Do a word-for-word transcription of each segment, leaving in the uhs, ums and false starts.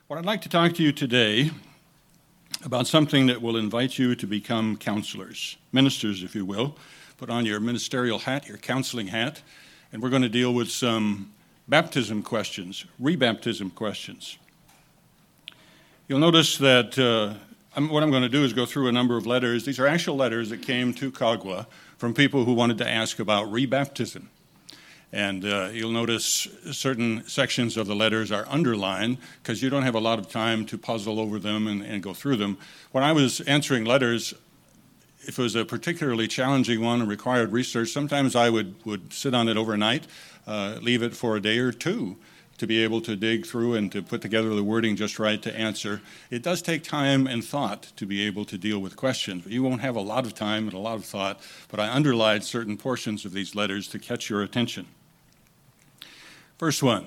What I'd like to talk to you today about something that will invite you to become counselors, ministers, if you will. Put on your ministerial hat, your counseling hat, and we're going to deal with some baptism questions, rebaptism questions. You'll notice that uh, I'm, what I'm going to do is go through a number of letters. These are actual letters that came to Kagwa from people who wanted to ask about rebaptism. And uh, you'll notice certain sections of the letters are underlined because you don't have a lot of time to puzzle over them and, and go through them. When I was answering letters, if it was a particularly challenging one and required research, sometimes I would, would sit on it overnight, uh, leave it for a day or two to be able to dig through and to put together the wording just right to answer. It does take time and thought to be able to deal with questions. You won't have a lot of time and a lot of thought, but I underlined certain portions of these letters to catch your attention. First one,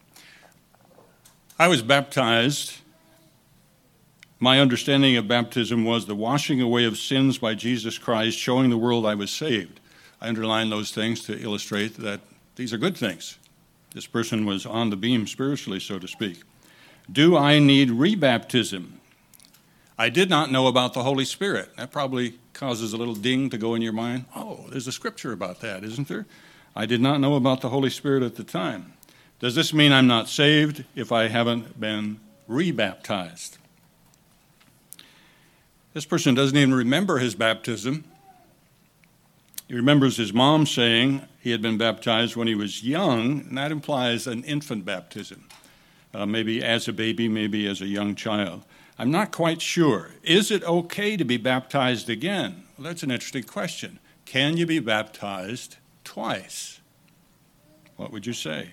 I was baptized. My understanding of baptism was the washing away of sins by Jesus Christ, showing the world I was saved. I underlined those things to illustrate that these are good things. This person was on the beam spiritually, so to speak. Do I need rebaptism? I did not know about the Holy Spirit. That probably causes a little ding to go in your mind. Oh, there's a scripture about that, isn't there? I did not know about the Holy Spirit at the time. Does this mean I'm not saved if I haven't been rebaptized? This person doesn't even remember his baptism. He remembers his mom saying he had been baptized when he was young, and that implies an infant baptism, uh, maybe as a baby, maybe as a young child. I'm not quite sure. Is it okay to be baptized again? Well, that's an interesting question. Can you be baptized twice? What would you say?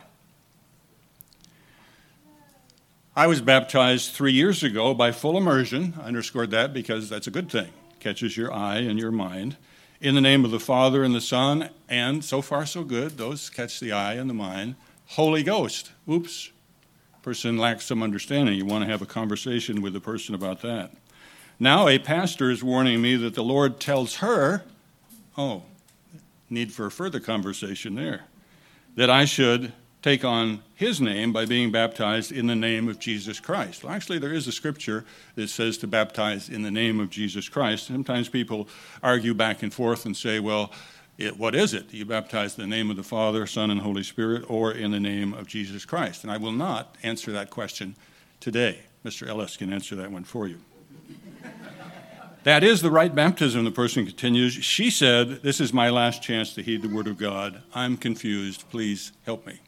I was baptized three years ago by full immersion. I underscored that because that's a good thing. Catches your eye and your mind. In the name of the Father and the Son, and so far so good, those catch the eye and the mind. Holy Ghost. Oops. Person lacks some understanding. You want to have a conversation with the person about that. Now a pastor is warning me that the Lord tells her, oh, need for a further conversation there, that I should take on his name by being baptized in the name of Jesus Christ. Well, actually, there is a scripture that says to baptize in the name of Jesus Christ. Sometimes people argue back and forth and say, well, it, what is it? Do you baptize in the name of the Father, Son, and Holy Spirit, or in the name of Jesus Christ? And I will not answer that question today. Mister Ellis can answer that one for you. That is the right baptism, the person continues. She said, this is my last chance to heed the word of God. I'm confused. Please help me.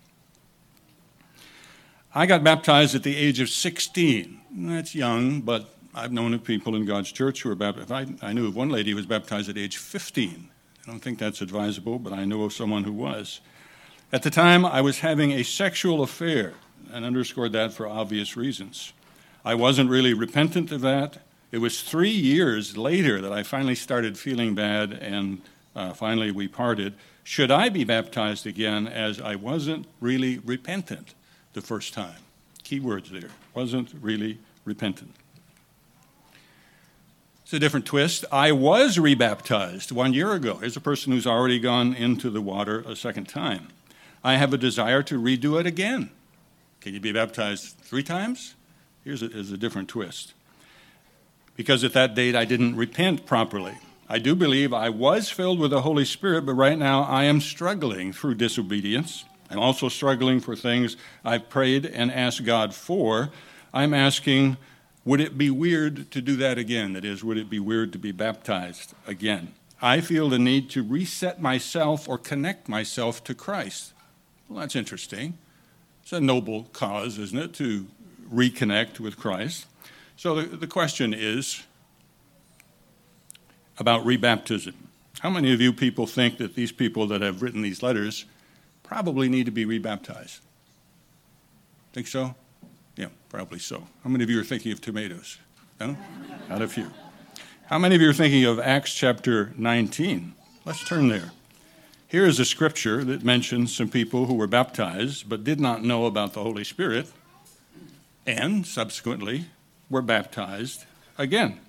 I got baptized at the age of sixteen. That's young, but I've known of people in God's church who were baptized. I, I knew of one lady who was baptized at age fifteen. I don't think that's advisable, but I know of someone who was. At the time, I was having a sexual affair, and underscored that for obvious reasons. I wasn't really repentant of that. It was three years later that I finally started feeling bad, and uh, finally we parted. Should I be baptized again, as I wasn't really repentant the first time? Key words there. Wasn't really repentant. It's a different twist. I was rebaptized one year ago. Here's a person who's already gone into the water a second time. I have a desire to redo it again. Can you be baptized three times? Here's a, here's a different twist. Because at that date I didn't repent properly. I do believe I was filled with the Holy Spirit, but right now I am struggling through disobedience. I'm also struggling for things I've prayed and asked God for. I'm asking, would it be weird to do that again? That is, would it be weird to be baptized again? I feel the need to reset myself or connect myself to Christ. Well, that's interesting. It's a noble cause, isn't it, to reconnect with Christ? So the, the question is about rebaptism. How many of you people think that these people that have written these letters probably need to be rebaptized? Think so? Yeah, probably so. How many of you are thinking of tomatoes? No? Not a few. How many of you are thinking of Acts chapter nineteen? Let's turn there. Here is a scripture that mentions some people who were baptized but did not know about the Holy Spirit and subsequently were baptized again.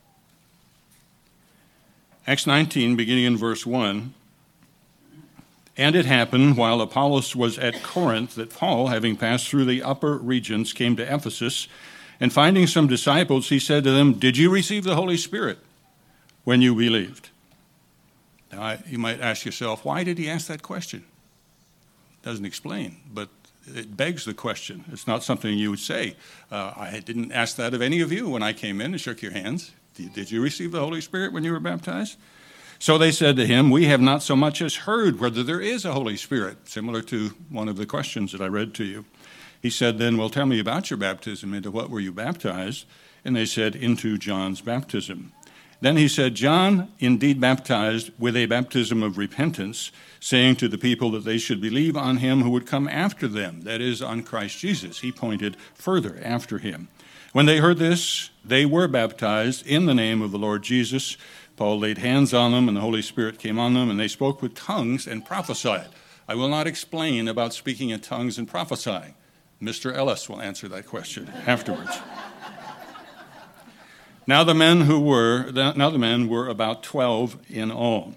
Acts nineteen, beginning in verse one. And it happened while Apollos was at Corinth that Paul, having passed through the upper regions, came to Ephesus, and finding some disciples, he said to them, "Did you receive the Holy Spirit when you believed?" Now, I, you might ask yourself, why did he ask that question? Doesn't explain, but it begs the question. It's not something you would say. Uh, I didn't ask that of any of you when I came in and shook your hands. Did, did you receive the Holy Spirit when you were baptized? So they said to him, "We have not so much as heard whether there is a Holy Spirit," similar to one of the questions that I read to you. He said then, "Well, tell me about your baptism. Into what were you baptized?" And they said, "Into John's baptism." Then he said, "John indeed baptized with a baptism of repentance, saying to the people that they should believe on him who would come after them, that is, on Christ Jesus." He pointed further after him. When they heard this, they were baptized in the name of the Lord Jesus. Paul laid hands on them, and the Holy Spirit came on them, and they spoke with tongues and prophesied. I will not explain about speaking in tongues and prophesying. Mister Ellis will answer that question afterwards. Now the men who were now the men were about twelve in all.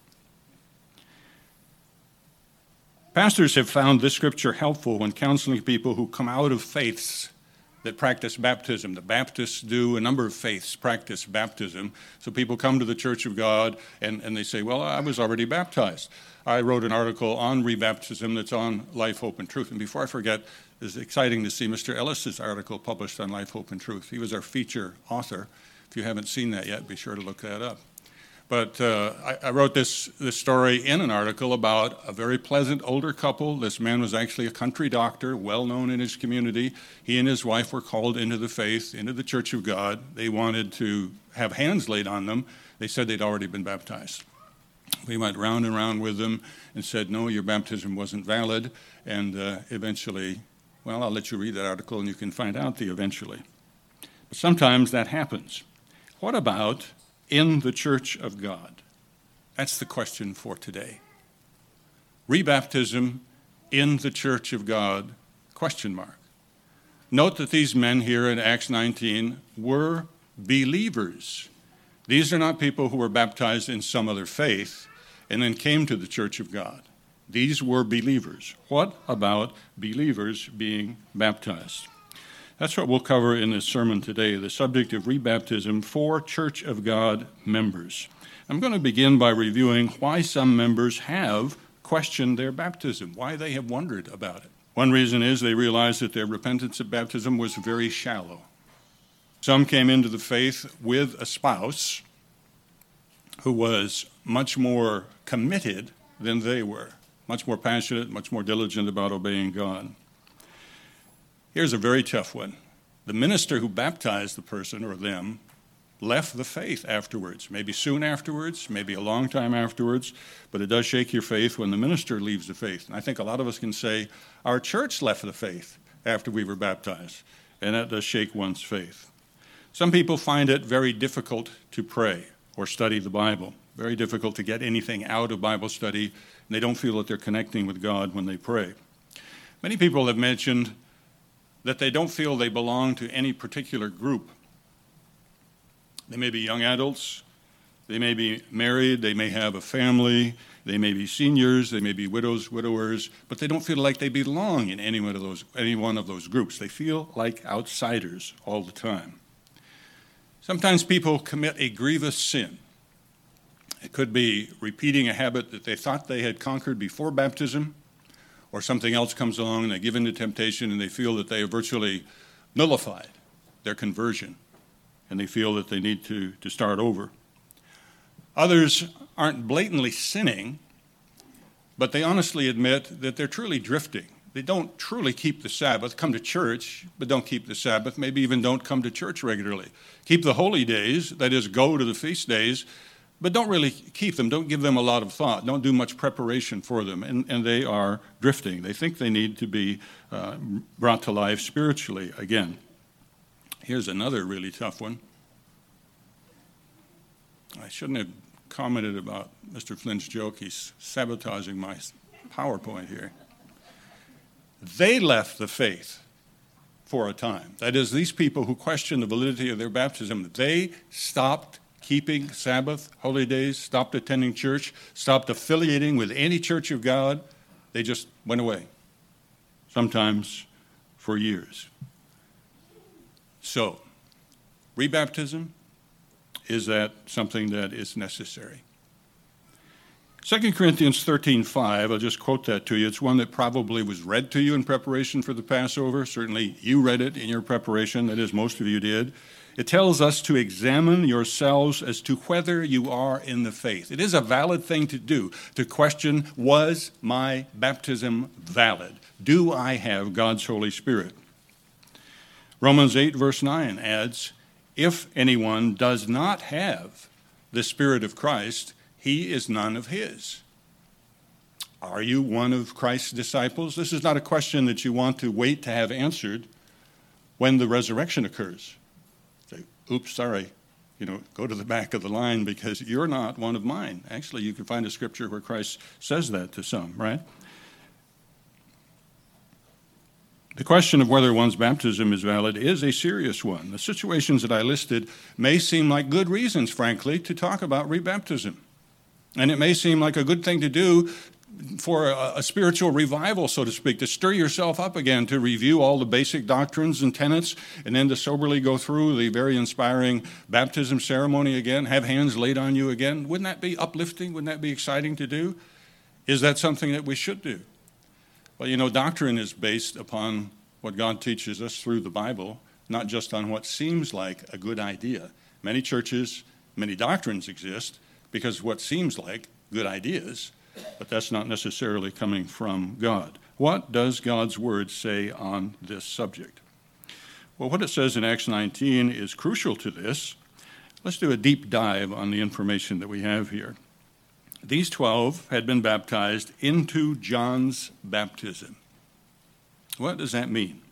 Pastors have found this scripture helpful when counseling people who come out of faiths that practice baptism. The Baptists do, a number of faiths practice baptism. So people come to the Church of God and, and they say, "Well, I was already baptized." I wrote an article on rebaptism that's on Life, Hope, and Truth. And before I forget, it's exciting to see Mister Ellis's article published on Life, Hope, and Truth. He was our feature author. If you haven't seen that yet, be sure to look that up. But uh, I, I wrote this, this story in an article about a very pleasant older couple. This man was actually a country doctor, well known in his community. He and his wife were called into the faith, into the Church of God. They wanted to have hands laid on them. They said they'd already been baptized. We went round and round with them and said, "No, your baptism wasn't valid." And uh, eventually, well, I'll let you read that article and you can find out the eventually. But sometimes that happens. What about in the Church of God? That's the question for today. Rebaptism in the Church of God, question mark. Note that these men here in Acts nineteen were believers. These are not people who were baptized in some other faith and then came to the Church of God. These were believers. What about believers being baptized? That's what we'll cover in this sermon today, the subject of rebaptism for Church of God members. I'm going to begin by reviewing why some members have questioned their baptism, why they have wondered about it. One reason is they realized that their repentance at baptism was very shallow. Some came into the faith with a spouse who was much more committed than they were, much more passionate, much more diligent about obeying God. Here's a very tough one. The minister who baptized the person or them left the faith afterwards, maybe soon afterwards, maybe a long time afterwards, but it does shake your faith when the minister leaves the faith. And I think a lot of us can say, our church left the faith after we were baptized, and that does shake one's faith. Some people find it very difficult to pray or study the Bible, very difficult to get anything out of Bible study, and they don't feel that they're connecting with God when they pray. Many people have mentioned that they don't feel they belong to any particular group. They may be young adults, they may be married, they may have a family, they may be seniors, they may be widows, widowers, but they don't feel like they belong in any one of those, any one of those groups. They feel like outsiders all the time. Sometimes people commit a grievous sin. It could be repeating a habit that they thought they had conquered before baptism, or something else comes along and they give in to temptation and they feel that they have virtually nullified their conversion and they feel that they need to, to start over. Others aren't blatantly sinning, but they honestly admit that they're truly drifting. They don't truly keep the Sabbath, come to church, but don't keep the Sabbath, maybe even don't come to church regularly. Keep the holy days, that is, go to the feast days, but don't really keep them, don't give them a lot of thought, don't do much preparation for them, and, and they are drifting. They think they need to be uh, brought to life spiritually again. Here's another really tough one. I shouldn't have commented about Mister Flynn's joke. He's sabotaging my PowerPoint here. They left the faith for a time. That is, these people who question the validity of their baptism, they stopped keeping Sabbath, holy days, stopped attending church, stopped affiliating with any church of God. They just went away, sometimes for years. So, rebaptism, is that something that is necessary? Second Corinthians thirteen five, I'll just quote that to you. It's one that probably was read to you in preparation for the Passover. Certainly you read it in your preparation, that is, most of you did. It tells us to examine yourselves as to whether you are in the faith. It is a valid thing to do, to question, was my baptism valid? Do I have God's Holy Spirit? Romans eight verse nine adds, if anyone does not have the Spirit of Christ, he is none of his. Are you one of Christ's disciples? This is not a question that you want to wait to have answered when the resurrection occurs. Say, oops, sorry, you know, go to the back of the line because you're not one of mine. Actually, you can find a scripture where Christ says that to some, right? The question of whether one's baptism is valid is a serious one. The situations that I listed may seem like good reasons, frankly, to talk about rebaptism. And it may seem like a good thing to do for a, a spiritual revival, so to speak, to stir yourself up again, to review all the basic doctrines and tenets, and then to soberly go through the very inspiring baptism ceremony again, have hands laid on you again. Wouldn't that be uplifting? Wouldn't that be exciting to do? Is that something that we should do? Well, you know, doctrine is based upon what God teaches us through the Bible, not just on what seems like a good idea. Many churches, many doctrines exist because of what seems like good ideas, but that's not necessarily coming from God. What does God's Word say on this subject? Well, what it says in Acts nineteen is crucial to this. Let's do a deep dive on the information that we have here. These twelve had been baptized into John's baptism. What does that mean?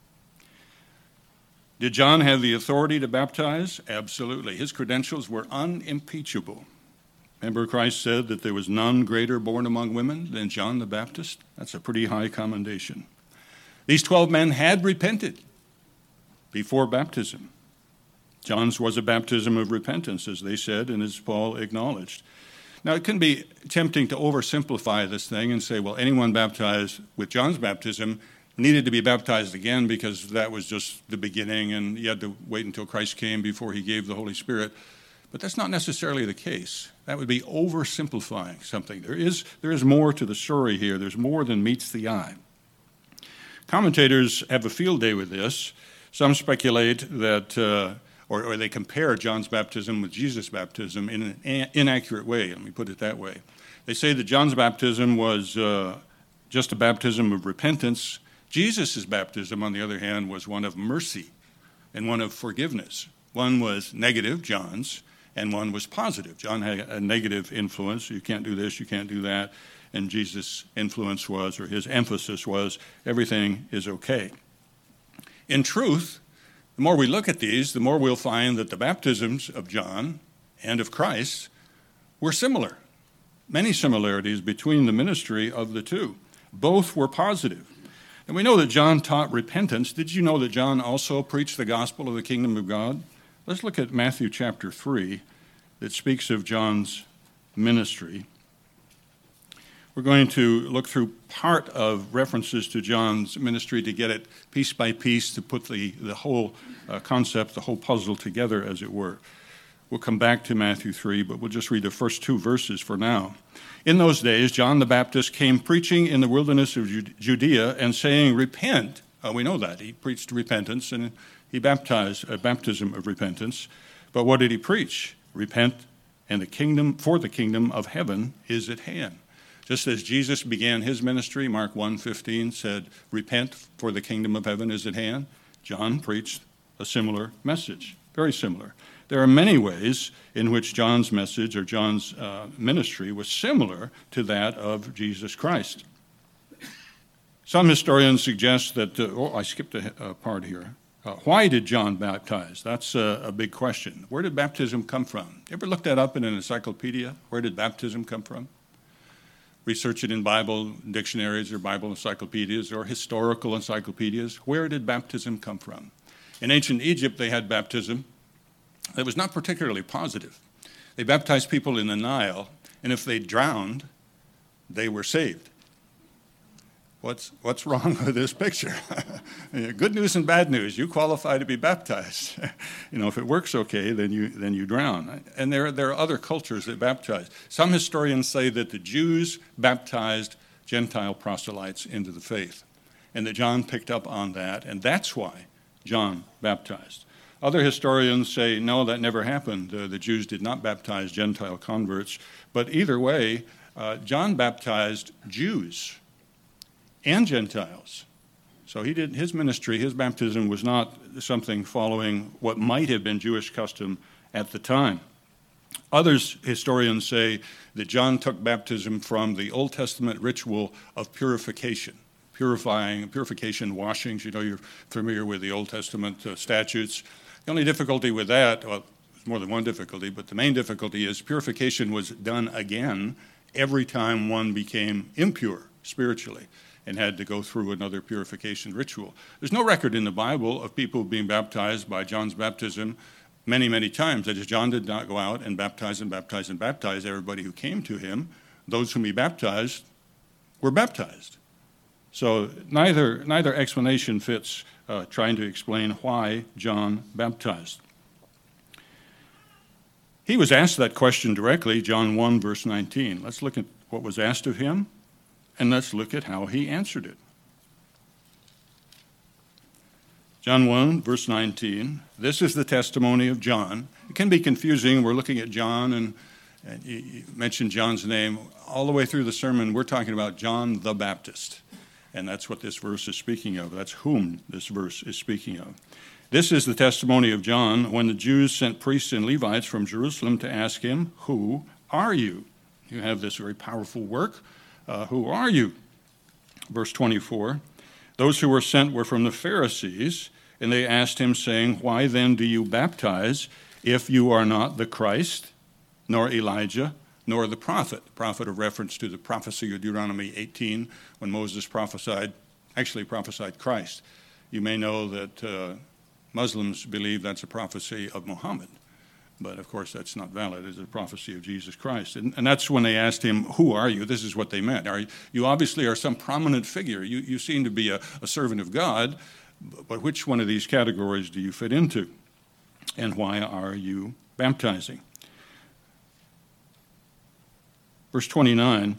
Did John have the authority to baptize? Absolutely. His credentials were unimpeachable. Remember, Christ said that there was none greater born among women than John the Baptist? That's a pretty high commendation. These twelve men had repented before baptism. John's was a baptism of repentance, as they said, and as Paul acknowledged. Now, it can be tempting to oversimplify this thing and say, well, anyone baptized with John's baptism needed to be baptized again because that was just the beginning and you had to wait until Christ came before he gave the Holy Spirit. But that's not necessarily the case. That would be oversimplifying something. There is, there is more to the story here. There's more than meets the eye. Commentators have a field day with this. Some speculate that... Uh, Or, or they compare John's baptism with Jesus' baptism in an a- inaccurate way. Let me put it that way. They say that John's baptism was uh, just a baptism of repentance. Jesus' baptism, on the other hand, was one of mercy and one of forgiveness. One was negative, John's, and one was positive. John had a negative influence. You can't do this, you can't do that. And Jesus' influence was, or his emphasis was, everything is okay. In truth, the more we look at these, the more we'll find that the baptisms of John and of Christ were similar. Many similarities between the ministry of the two. Both were positive. And we know that John taught repentance. Did you know that John also preached the gospel of the kingdom of God? Let's look at Matthew chapter three that speaks of John's ministry. We're going to look through part of references to John's ministry to get it piece by piece, to put the, the whole uh, concept, the whole puzzle together, as it were. We'll come back to Matthew three, but we'll just read the first two verses for now. In those days, John the Baptist came preaching in the wilderness of Judea and saying, repent. Uh, we know that. He preached repentance and he baptized a baptism of repentance. But what did he preach? Repent, and the kingdom, for the kingdom of heaven is at hand. Just as Jesus began his ministry, Mark one fifteen said, repent, for the kingdom of heaven is at hand. John preached a similar message, very similar. There are many ways in which John's message or John's uh, ministry was similar to that of Jesus Christ. Some historians suggest that, uh, oh, I skipped a, a part here. Uh, why did John baptize? That's a, a big question. Where did baptism come from? Ever look that up in an encyclopedia? Where did baptism come from? Research it in Bible dictionaries or Bible encyclopedias or historical encyclopedias. Where did baptism come from? In ancient Egypt, they had baptism that was not particularly positive. They baptized people in the Nile, and if they drowned, they were saved. What's what's wrong with this picture? Good news and bad news. You qualify to be baptized. You know, if it works okay, then you then you drown. And there there are other cultures that baptize. Some historians say that the Jews baptized Gentile proselytes into the faith, and that John picked up on that, and that's why John baptized. Other historians say, no, that never happened. Uh, the Jews did not baptize Gentile converts. But either way, uh, John baptized Jews and Gentiles. So he did his ministry, his baptism was not something following what might have been Jewish custom at the time. Others, historians say that John took baptism from the Old Testament ritual of purification, purifying, purification washings. You know, you're familiar with the Old Testament uh, statutes. The only difficulty with that, well, there's more than one difficulty, but the main difficulty is purification was done again every time one became impure spiritually and had to go through another purification ritual. There's no record in the Bible of people being baptized by John's baptism many, many times. That is, John did not go out and baptize and baptize and baptize everybody who came to him. Those whom he baptized were baptized. So neither, neither explanation fits uh, trying to explain why John baptized. He was asked that question directly, John one, verse nineteen. Let's look at what was asked of him, and let's look at how he answered it. John one, verse nineteen, this is the testimony of John. It can be confusing. We're looking at John, and, and you, you mentioned John's name. All the way through the sermon, we're talking about John the Baptist, and that's what this verse is speaking of. That's whom this verse is speaking of. This is the testimony of John when the Jews sent priests and Levites from Jerusalem to ask him, who are you? You have this very powerful work. Uh, who are you? Verse twenty-four, those who were sent were from the Pharisees, and they asked him, saying, why then do you baptize if you are not the Christ, nor Elijah, nor the prophet? The prophet of reference to the prophecy of Deuteronomy eighteen, when Moses prophesied, actually prophesied Christ. You may know that uh, Muslims believe that's a prophecy of Muhammad. But, of course, that's not valid. It's a prophecy of Jesus Christ. And, and that's when they asked him, who are you? This is what they meant. Are you, you obviously are some prominent figure. You, you seem to be a, a servant of God, but which one of these categories do you fit into? And why are you baptizing? Verse twenty-nine,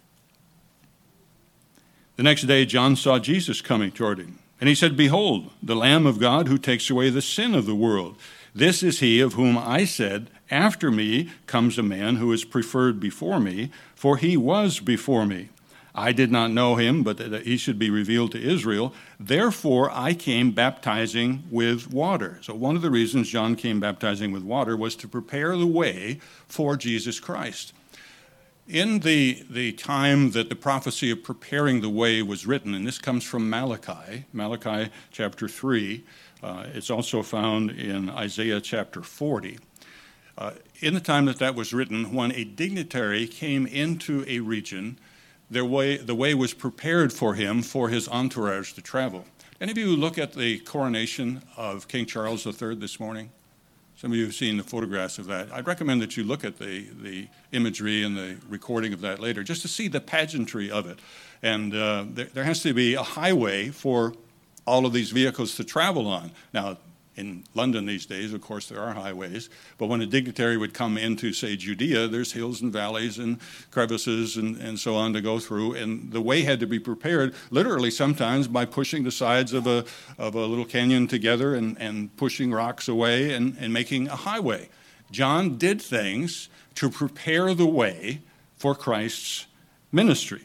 the next day John saw Jesus coming toward him. And he said, behold, the Lamb of God who takes away the sin of the world. This is he of whom I said, after me comes a man who is preferred before me, for he was before me. I did not know him, but that he should be revealed to Israel. Therefore I came baptizing with water. So one of the reasons John came baptizing with water was to prepare the way for Jesus Christ. In the, the time that the prophecy of preparing the way was written, and this comes from Malachi, Malachi chapter three, uh, it's also found in Isaiah chapter forty. Uh, in the time that that was written, when a dignitary came into a region, their way, the way was prepared for him, for his entourage to travel. Any of you look at the coronation of King Charles the Third this morning? Some of you have seen the photographs of that. I'd recommend that you look at the, the imagery and the recording of that later, just to see the pageantry of it. And uh, there, there has to be a highway for all of these vehicles to travel on. Now, in London these days, of course, there are highways, but when a dignitary would come into, say, Judea, there's hills and valleys and crevices and, and so on to go through, and the way had to be prepared, literally sometimes by pushing the sides of a of a little canyon together and, and pushing rocks away and, and making a highway. John did things to prepare the way for Christ's ministry.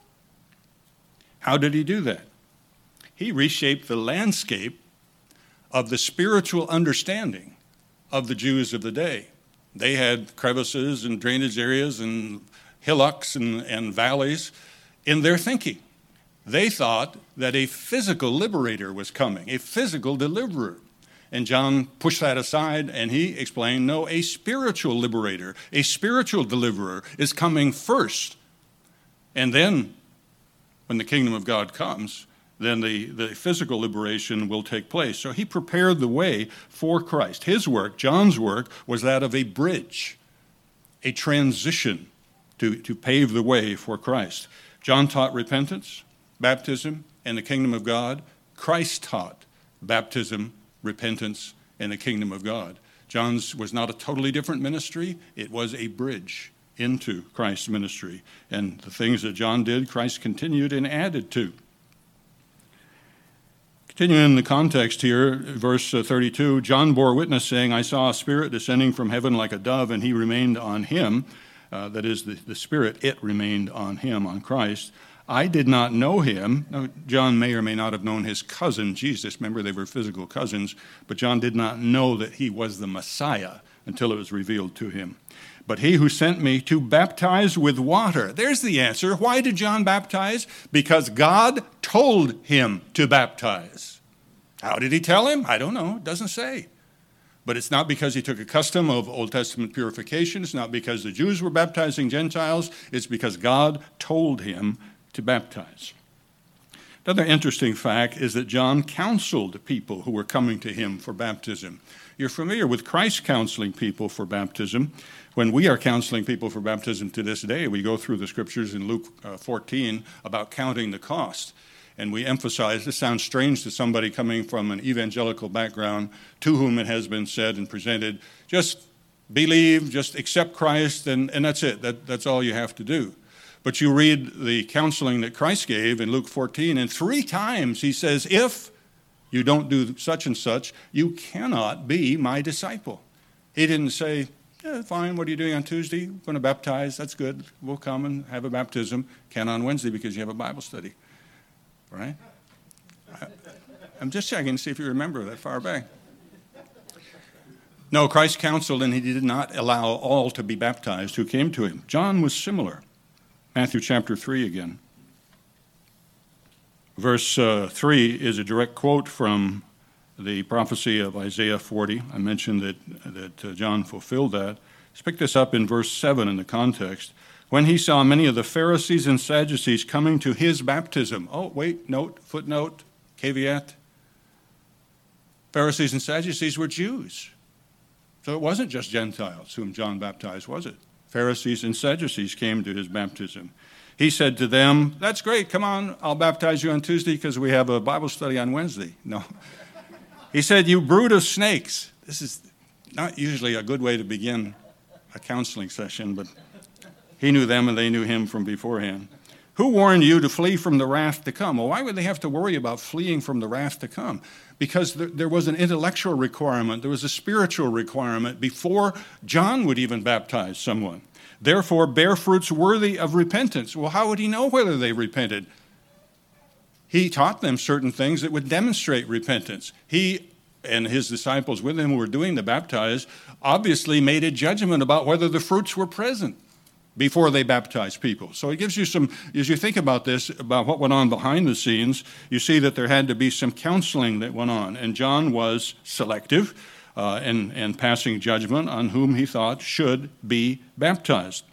How did he do that? He reshaped the landscape of the spiritual understanding of the Jews of the day. They had crevices and drainage areas and hillocks and, and valleys in their thinking. They thought that a physical liberator was coming, a physical deliverer. And John pushed that aside and he explained, no, a spiritual liberator, a spiritual deliverer is coming first. And then when the kingdom of God comes, then the, the physical liberation will take place. So he prepared the way for Christ. His work, John's work, was that of a bridge, a transition to, to pave the way for Christ. John taught repentance, baptism, and the kingdom of God. Christ taught baptism, repentance, and the kingdom of God. John's was not a totally different ministry. It was a bridge into Christ's ministry. And the things that John did, Christ continued and added to. Continuing in the context here, verse thirty-two, John bore witness, saying, I saw a spirit descending from heaven like a dove, and he remained on him. Uh, that is, the, the spirit, it remained on him, on Christ. I did not know him. Now, John may or may not have known his cousin, Jesus. Remember, they were physical cousins. But John did not know that he was the Messiah until it was revealed to him. But he who sent me to baptize with water. There's the answer. Why did John baptize? Because God told him to baptize. How did he tell him? I don't know. It doesn't say. But it's not because he took a custom of Old Testament purification. It's not because the Jews were baptizing Gentiles. It's because God told him to baptize. Another interesting fact is that John counseled people who were coming to him for baptism. You're familiar with Christ counseling people for baptism. When we are counseling people for baptism to this day, we go through the scriptures in Luke uh, fourteen about counting the cost. And we emphasize, this sounds strange to somebody coming from an evangelical background to whom it has been said and presented, just believe, just accept Christ, and, and that's it. That, that's all you have to do. But you read the counseling that Christ gave in Luke fourteen, and three times he says, if you don't do such and such, you cannot be my disciple. He didn't say, yeah, fine, what are you doing on Tuesday? I'm going to baptize, that's good. We'll come and have a baptism. Can on Wednesday because you have a Bible study. Right? I, I'm just checking to see if you remember that far back. No, Christ counseled, and he did not allow all to be baptized who came to him. John was similar. Matthew chapter three again. Verse uh, three is a direct quote from the prophecy of Isaiah forty. I mentioned that, that uh, John fulfilled that. Let's pick this up in verse seven in the context. When he saw many of the Pharisees and Sadducees coming to his baptism. Oh, wait, note, footnote, caveat. Pharisees and Sadducees were Jews. So it wasn't just Gentiles whom John baptized, was it? Pharisees and Sadducees came to his baptism. He said to them, that's great, come on, I'll baptize you on Tuesday because we have a Bible study on Wednesday. No. He said, you brood of snakes. This is not usually a good way to begin a counseling session, but he knew them and they knew him from beforehand. Who warned you to flee from the wrath to come? Well, why would they have to worry about fleeing from the wrath to come? Because there, there was an intellectual requirement, there was a spiritual requirement before John would even baptize someone. Therefore, bear fruits worthy of repentance. Well, how would he know whether they repented? He taught them certain things that would demonstrate repentance. He and his disciples with him who were doing the baptize obviously made a judgment about whether the fruits were present before they baptized people. So it gives you some, as you think about this, about what went on behind the scenes, you see that there had to be some counseling that went on. And John was selective uh, and, and passing judgment on whom he thought should be baptized.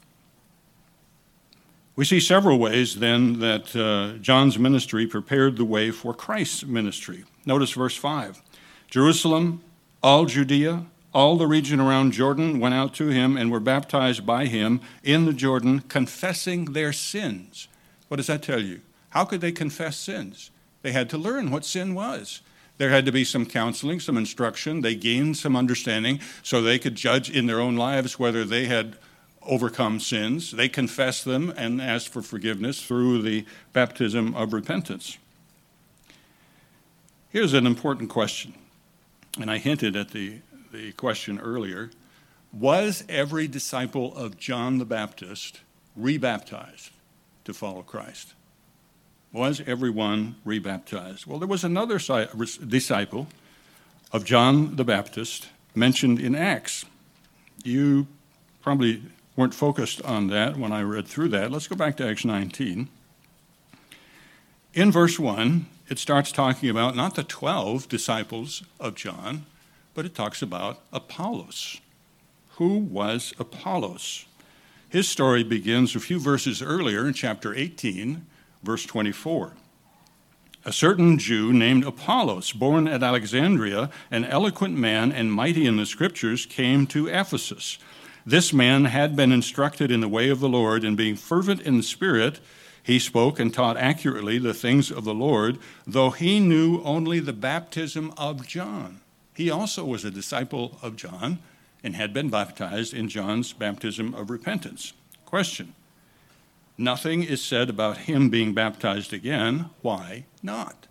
We see several ways then that uh, John's ministry prepared the way for Christ's ministry. Notice verse five. Jerusalem, all Judea, all the region around Jordan went out to him and were baptized by him in the Jordan, confessing their sins. What does that tell you? How could they confess sins? They had to learn what sin was. There had to be some counseling, some instruction. They gained some understanding so they could judge in their own lives whether they had overcome sins. They confessed them and asked for forgiveness through the baptism of repentance. Here's an important question, and I hinted at the the question earlier. Was every disciple of John the Baptist rebaptized to follow Christ? Was everyone rebaptized? Well, there was another disciple of John the Baptist mentioned in Acts. You probably weren't focused on that when I read through that. Let's go back to Acts nineteen. In verse one, it starts talking about not the twelve disciples of John, but it talks about Apollos. Who was Apollos? His story begins a few verses earlier in chapter eighteen, verse twenty-four. A certain Jew named Apollos, born at Alexandria, an eloquent man and mighty in the Scriptures, came to Ephesus. This man had been instructed in the way of the Lord, and being fervent in the Spirit, he spoke and taught accurately the things of the Lord, though he knew only the baptism of John. He also was a disciple of John and had been baptized in John's baptism of repentance. Question: nothing is said about him being baptized again. Why not?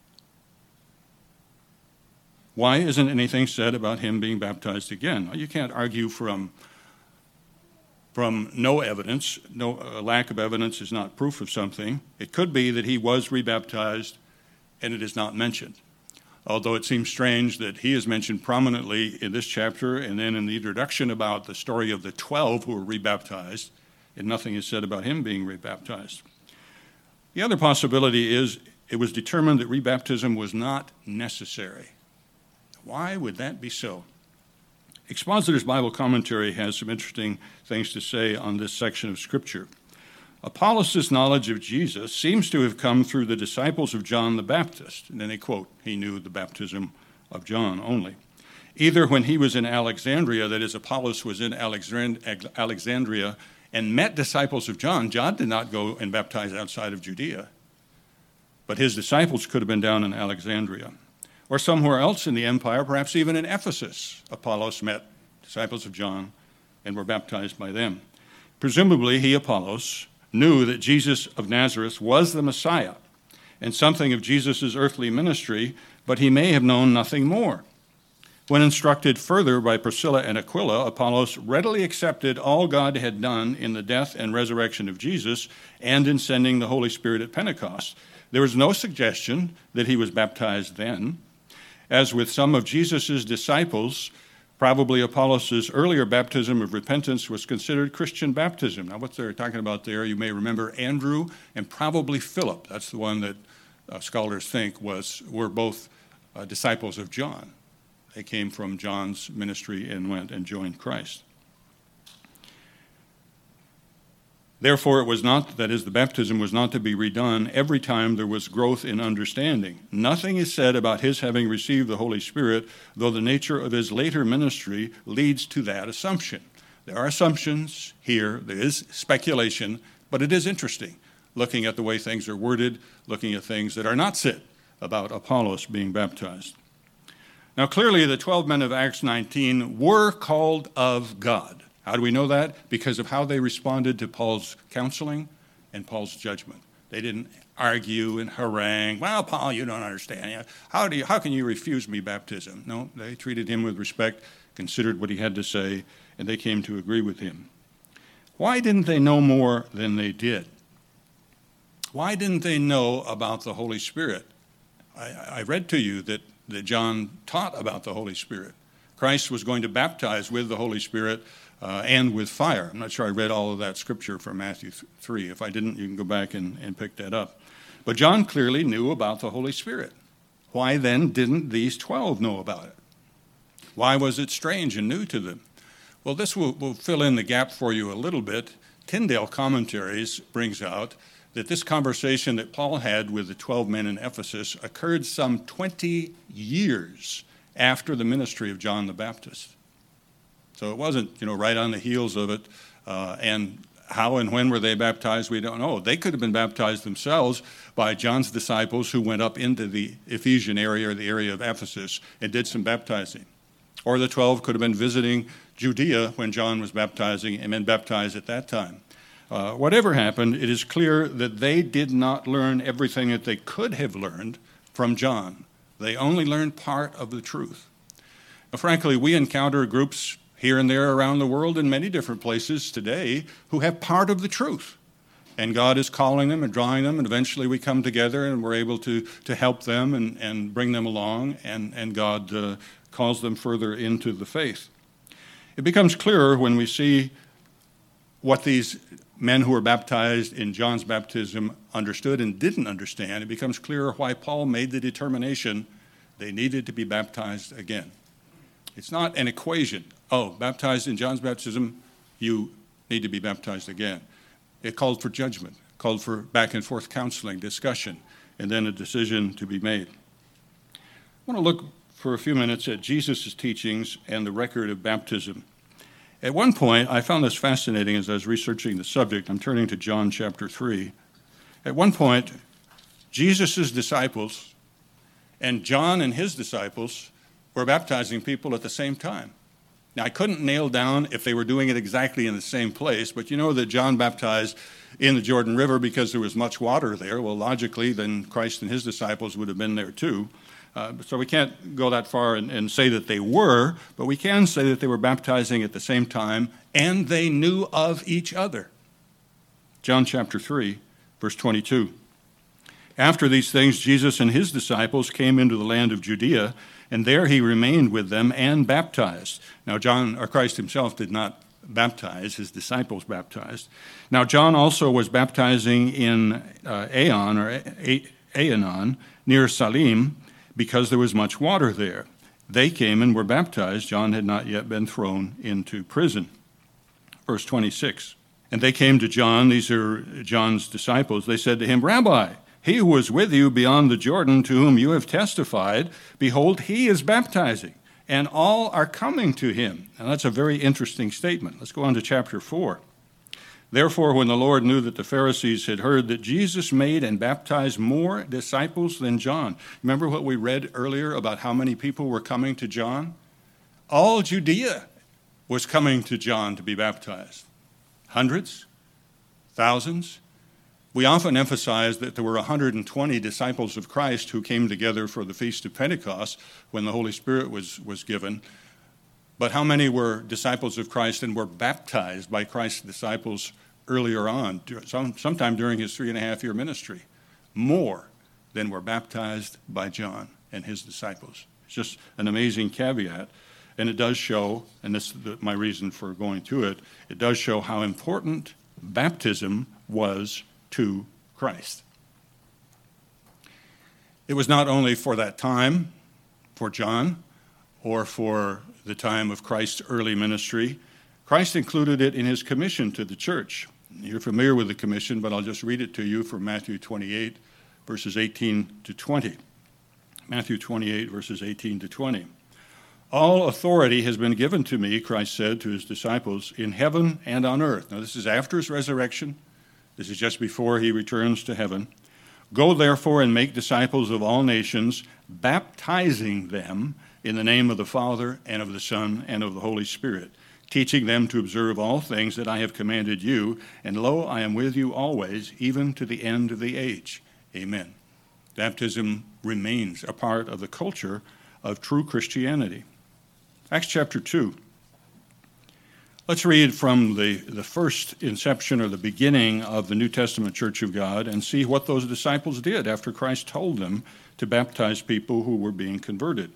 Why isn't anything said about him being baptized again? Well, you can't argue from, from no evidence. No, a lack of evidence is not proof of something. It could be that he was rebaptized and it is not mentioned. Although it seems strange that he is mentioned prominently in this chapter and then in the introduction about the story of the twelve who were rebaptized, and nothing is said about him being rebaptized. The other possibility is it was determined that rebaptism was not necessary. Why would that be so? Expositor's Bible Commentary has some interesting things to say on this section of Scripture. Apollos' knowledge of Jesus seems to have come through the disciples of John the Baptist. And then they quote, he knew the baptism of John only. Either when he was in Alexandria, that is, Apollos was in Alexandria, and met disciples of John. John did not go and baptize outside of Judea, but his disciples could have been down in Alexandria. Or somewhere else in the empire, perhaps even in Ephesus, Apollos met disciples of John and were baptized by them. Presumably, he, Apollos, knew that Jesus of Nazareth was the Messiah and something of Jesus' earthly ministry, but he may have known nothing more. When instructed further by Priscilla and Aquila, Apollos readily accepted all God had done in the death and resurrection of Jesus and in sending the Holy Spirit at Pentecost. There was no suggestion that he was baptized then. As with some of Jesus' disciples, probably Apollos' earlier baptism of repentance was considered Christian baptism. Now, what they're talking about there, you may remember Andrew and probably Philip. That's the one that uh, scholars think was were both uh, disciples of John. They came from John's ministry and went and joined Christ. Therefore, it was not, that is, the baptism was not to be redone every time there was growth in understanding. Nothing is said about his having received the Holy Spirit, though the nature of his later ministry leads to that assumption. There are assumptions here, there is speculation, but it is interesting looking at the way things are worded, looking at things that are not said about Apollos being baptized. Now, clearly, the twelve men of Acts nineteen were called of God. How do we know that? Because of how they responded to Paul's counseling and Paul's judgment. They didn't argue and harangue. Well, Paul, you don't understand. How do you, how can you refuse me baptism? No, they treated him with respect, considered what he had to say, and they came to agree with him. Why didn't they know more than they did? Why didn't they know about the Holy Spirit? I, I read to you that that John taught about the Holy Spirit. Christ was going to baptize with the Holy Spirit uh, and with fire. I'm not sure I read all of that scripture from Matthew three. If I didn't, you can go back and, and pick that up. But John clearly knew about the Holy Spirit. Why then didn't these twelve know about it? Why was it strange and new to them? Well, this will, will fill in the gap for you a little bit. Tyndale Commentaries brings out that this conversation that Paul had with the twelve men in Ephesus occurred some twenty years after the ministry of John the Baptist. So it wasn't, you know, right on the heels of it. Uh, and how and when were they baptized, we don't know. They could have been baptized themselves by John's disciples who went up into the Ephesian area or the area of Ephesus and did some baptizing. Or the twelve could have been visiting Judea when John was baptizing and been baptized at that time. Uh, whatever happened, it is clear that they did not learn everything that they could have learned from John. They only learned part of the truth. Now, frankly, we encounter groups here and there around the world in many different places today who have part of the truth. And God is calling them and drawing them, and eventually we come together and we're able to, to help them and, and bring them along, and, and God uh, calls them further into the faith. It becomes clearer when we see what these men who were baptized in John's baptism understood and didn't understand. It becomes clearer why Paul made the determination they needed to be baptized again. It's not an equation. Oh, baptized in John's baptism, you need to be baptized again. It called for judgment, called for back and forth counseling, discussion. and then a decision to be made. I want to look for a few minutes at Jesus' teachings and the record of baptism. At one point, I found this fascinating as I was researching the subject. I'm turning to John chapter three. At one point, Jesus' disciples and John and his disciples were baptizing people at the same time. Now, I couldn't nail down if they were doing it exactly in the same place, but you know that John baptized in the Jordan River because there was much water there. Well, logically, then Christ and his disciples would have been there too. Uh, so we can't go that far and, and say that they were, but we can say that they were baptizing at the same time, and they knew of each other. John chapter three, verse twenty-two. After these things, Jesus and his disciples came into the land of Judea, and there he remained with them and baptized. Now, John, or Christ himself, did not baptize, his disciples baptized. Now, John also was baptizing in uh, Aenon, or Aenon, near Salim, because there was much water there. They came and were baptized. John had not yet been thrown into prison. Verse twenty-six. And they came to John, these are John's disciples. They said to him, Rabbi, he who was with you beyond the Jordan, to whom you have testified, behold, he is baptizing, and all are coming to him. Now that's a very interesting statement. Let's go on to chapter four. Therefore, when the Lord knew that the Pharisees had heard that Jesus made and baptized more disciples than John. Remember what we read earlier about how many people were coming to John? All Judea was coming to John to be baptized. Hundreds? Thousands? We often emphasize that there were one hundred twenty disciples of Christ who came together for the Feast of Pentecost when the Holy Spirit was, was given. But how many were disciples of Christ and were baptized by Christ's disciples earlier on, some, sometime during his three and a half year ministry? More than were baptized by John and his disciples. It's just an amazing caveat. And it does show, and this is my reason for going to it, it does show how important baptism was to Christ. It was not only for that time, for John, or for the time of Christ's early ministry. Christ included it in his commission to the church. You're familiar with the commission, but I'll just read it to you from Matthew twenty-eight, verses eighteen to twenty. Matthew twenty-eight, verses eighteen to twenty. All authority has been given to me, Christ said to his disciples, in heaven and on earth. Now, this is after his resurrection. This is just before he returns to heaven. Go, therefore, and make disciples of all nations, baptizing them in the name of the Father and of the Son and of the Holy Spirit, teaching them to observe all things that I have commanded you. And lo, I am with you always, even to the end of the age. Amen. Baptism remains a part of the culture of true Christianity. Acts chapter two. Let's read from the, the first inception or the beginning of the New Testament Church of God and see what those disciples did after Christ told them to baptize people who were being converted.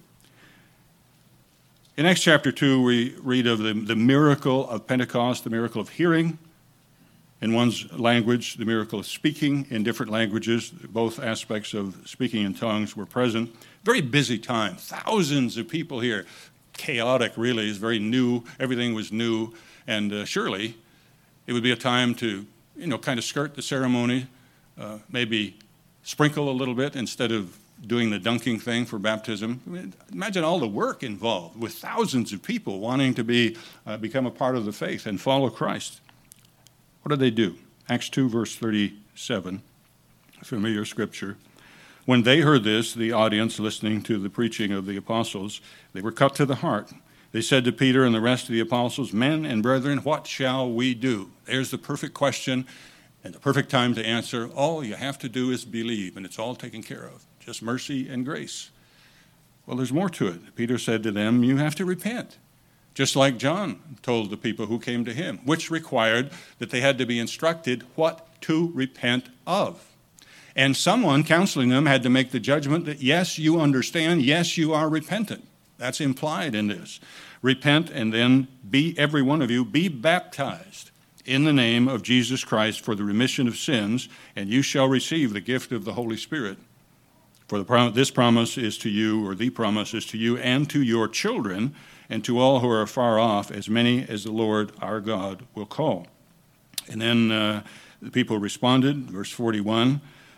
In Acts chapter two, we read of the, the miracle of Pentecost, the miracle of hearing in one's language, the miracle of speaking in different languages. Both aspects of speaking in tongues were present. Very busy time. Thousands of people here. Chaotic, really. It's very new. Everything was new. And uh, surely it would be a time to, you know, kind of skirt the ceremony, uh, maybe sprinkle a little bit instead of doing the dunking thing for baptism. I mean, imagine all the work involved with thousands of people wanting to be uh, become a part of the faith and follow Christ. What did they do? Acts two, verse thirty-seven, familiar scripture. When they heard this, the audience listening to the preaching of the apostles, they were cut to the heart. They said to Peter and the rest of the apostles, men and brethren, what shall we do? There's the perfect question and the perfect time to answer. All you have to do is believe, and it's all taken care of. Just mercy and grace. Well, there's more to it. Peter said to them, you have to repent. Just like John told the people who came to him, which required that they had to be instructed what to repent of. And someone counseling them had to make the judgment that, yes, you understand, yes, you are repentant. That's implied in this. Repent, and then be, every one of you, be baptized in the name of Jesus Christ for the remission of sins, and you shall receive the gift of the Holy Spirit. For the prom- this promise is to you, or the promise is to you and to your children, and to all who are far off, as many as the Lord our God will call. And then uh, the people responded, verse forty-one,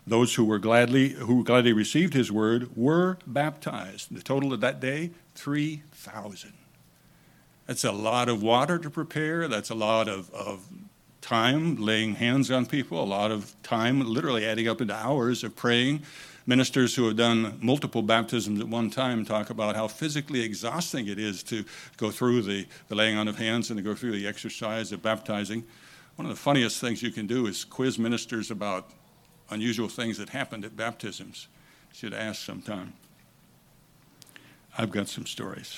Those who were gladly who gladly received his word were baptized. The total of that day, three thousand. That's a lot of water to prepare. That's a lot of, of time laying hands on people, a lot of time literally adding up into hours of praying. Ministers who have done multiple baptisms at one time talk about how physically exhausting it is to go through the, the laying on of hands and to go through the exercise of baptizing. One of the funniest things you can do is quiz ministers about unusual things that happened at baptisms. You should ask sometime. I've got some stories.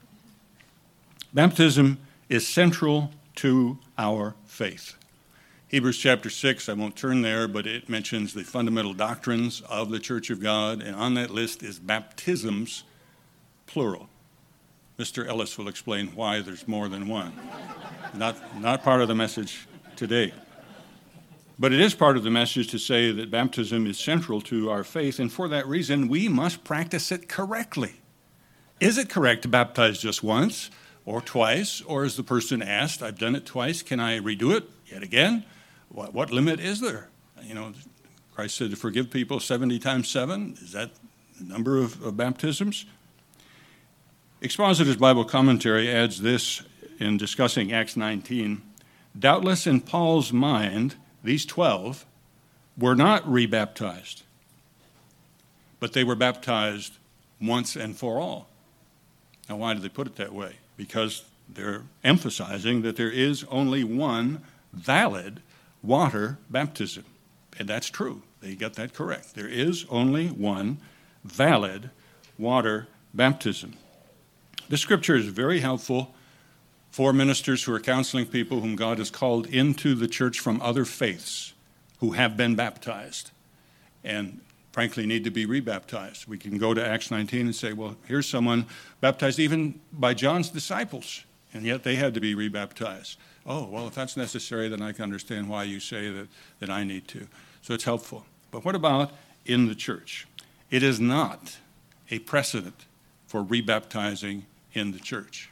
Baptism is central to our faith. Hebrews chapter six, I won't turn there, but it mentions the fundamental doctrines of the Church of God, and on that list is baptisms, plural. Mister Ellis will explain why there's more than one. Not, not part of the message today. But it is part of the message to say that baptism is central to our faith, and for that reason, we must practice it correctly. Is it correct to baptize just once or twice, or as the person asked, I've done it twice, can I redo it yet again? What, what limit is there? You know, Christ said to forgive people seventy times seven. Is that the number of, of baptisms? Expositor's Bible Commentary adds this in discussing Acts nineteen. Doubtless in Paul's mind, these twelve were not rebaptized, but they were baptized once and for all. Now, why do they put it that way? Because they're emphasizing that there is only one valid water baptism. And that's true. They got that correct. There is only one valid water baptism. This scripture is very helpful for ministers who are counseling people whom God has called into the church from other faiths who have been baptized and frankly need to be rebaptized. We can go to Acts nineteen and say, well, here's someone baptized even by John's disciples, and yet they had to be rebaptized. Oh, well, if that's necessary, then I can understand why you say that, that I need to. So it's helpful. But what about in the church? It is not a precedent for rebaptizing in the church.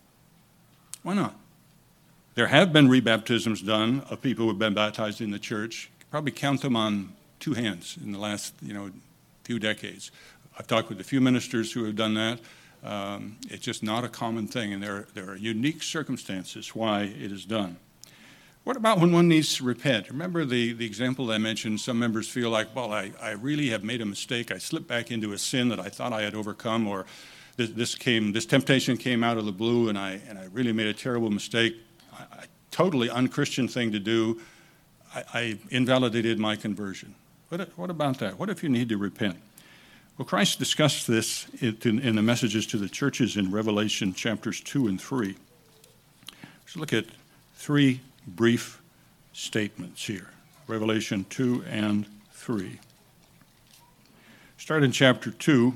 Why not? There have been rebaptisms done of people who have been baptized in the church. You can probably count them on two hands in the last, you know, few decades. I've talked with a few ministers who have done that. Um, it's just not a common thing, and there, there are unique circumstances why it is done. What about when one needs to repent? Remember the, the example I mentioned, some members feel like, well, I, I really have made a mistake. I slipped back into a sin that I thought I had overcome, or this, this came, this temptation came out of the blue, and I, and I really made a terrible mistake. A totally unchristian thing to do. I, I invalidated my conversion. What, what about that? What if you need to repent? Well, Christ discussed this in, in the messages to the churches in Revelation chapters two and three. Let's look at three brief statements here. Revelation two and three. Start in chapter two.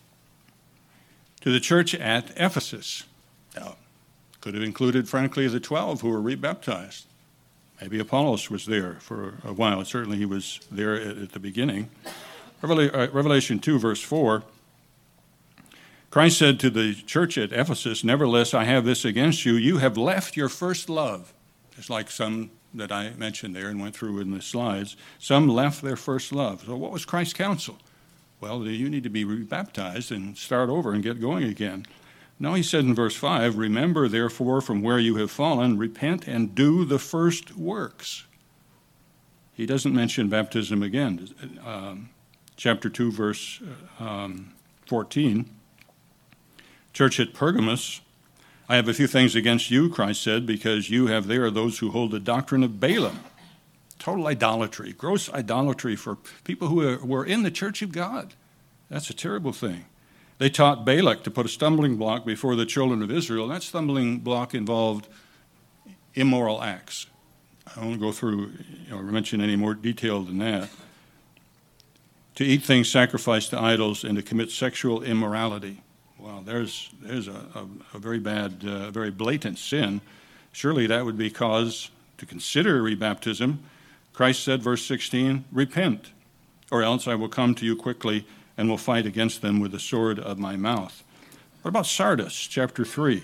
To the church at Ephesus. Now, could have included, frankly, the twelve who were rebaptized. Maybe Apollos was there for a while. Certainly he was there at, at the beginning. Revelation two, verse four, Christ said to the church at Ephesus, nevertheless, I have this against you. You have left your first love. Just like some that I mentioned there and went through in the slides. Some left their first love. So what was Christ's counsel? Well, you need to be rebaptized and start over and get going again. No, he said in verse five, remember, therefore, from where you have fallen, repent and do the first works. He doesn't mention baptism again. Um, Chapter two, verse um, fourteen. Church at Pergamos, I have a few things against you, Christ said, because you have there those who hold the doctrine of Balaam. Total idolatry, gross idolatry for people who are, were in the church of God. That's a terrible thing. They taught Balak to put a stumbling block before the children of Israel. And that stumbling block involved immoral acts. I won't go through you know, or mention any more detail than that. To eat things sacrificed to idols and to commit sexual immorality. Well, there's there's a, a, a very bad, uh, very blatant sin. Surely that would be cause to consider rebaptism. Christ said, verse sixteen, repent, or else I will come to you quickly and will fight against them with the sword of my mouth. What about Sardis, chapter three?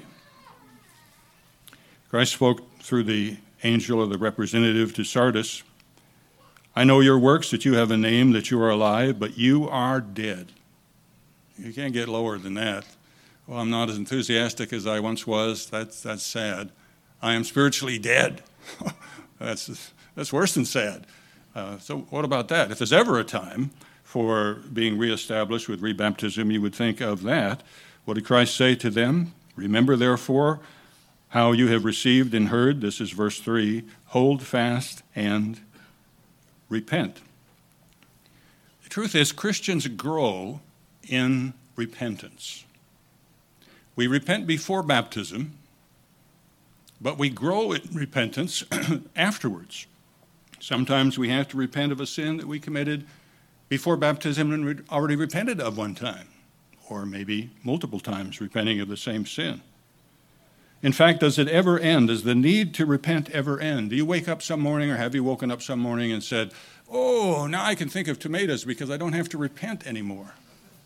Christ spoke through the angel or the representative to Sardis. I know your works, that you have a name, that you are alive, but you are dead. You can't get lower than that. Well, I'm not as enthusiastic as I once was. That's, that's sad. I am spiritually dead. that's, that's worse than sad. Uh, so what about that? If there's ever a time for being reestablished with rebaptism, you would think of that. What did Christ say to them? Remember, therefore, how you have received and heard. This is verse three. Hold fast and repent. The truth is, Christians grow in repentance. We repent before baptism, but we grow in repentance afterwards. Sometimes we have to repent of a sin that we committed before baptism and we'd already repented of one time, or maybe multiple times repenting of the same sin. In fact, does it ever end? Does the need to repent ever end? Do you wake up some morning, or have you woken up some morning and said, oh, now I can think of tomatoes because I don't have to repent anymore?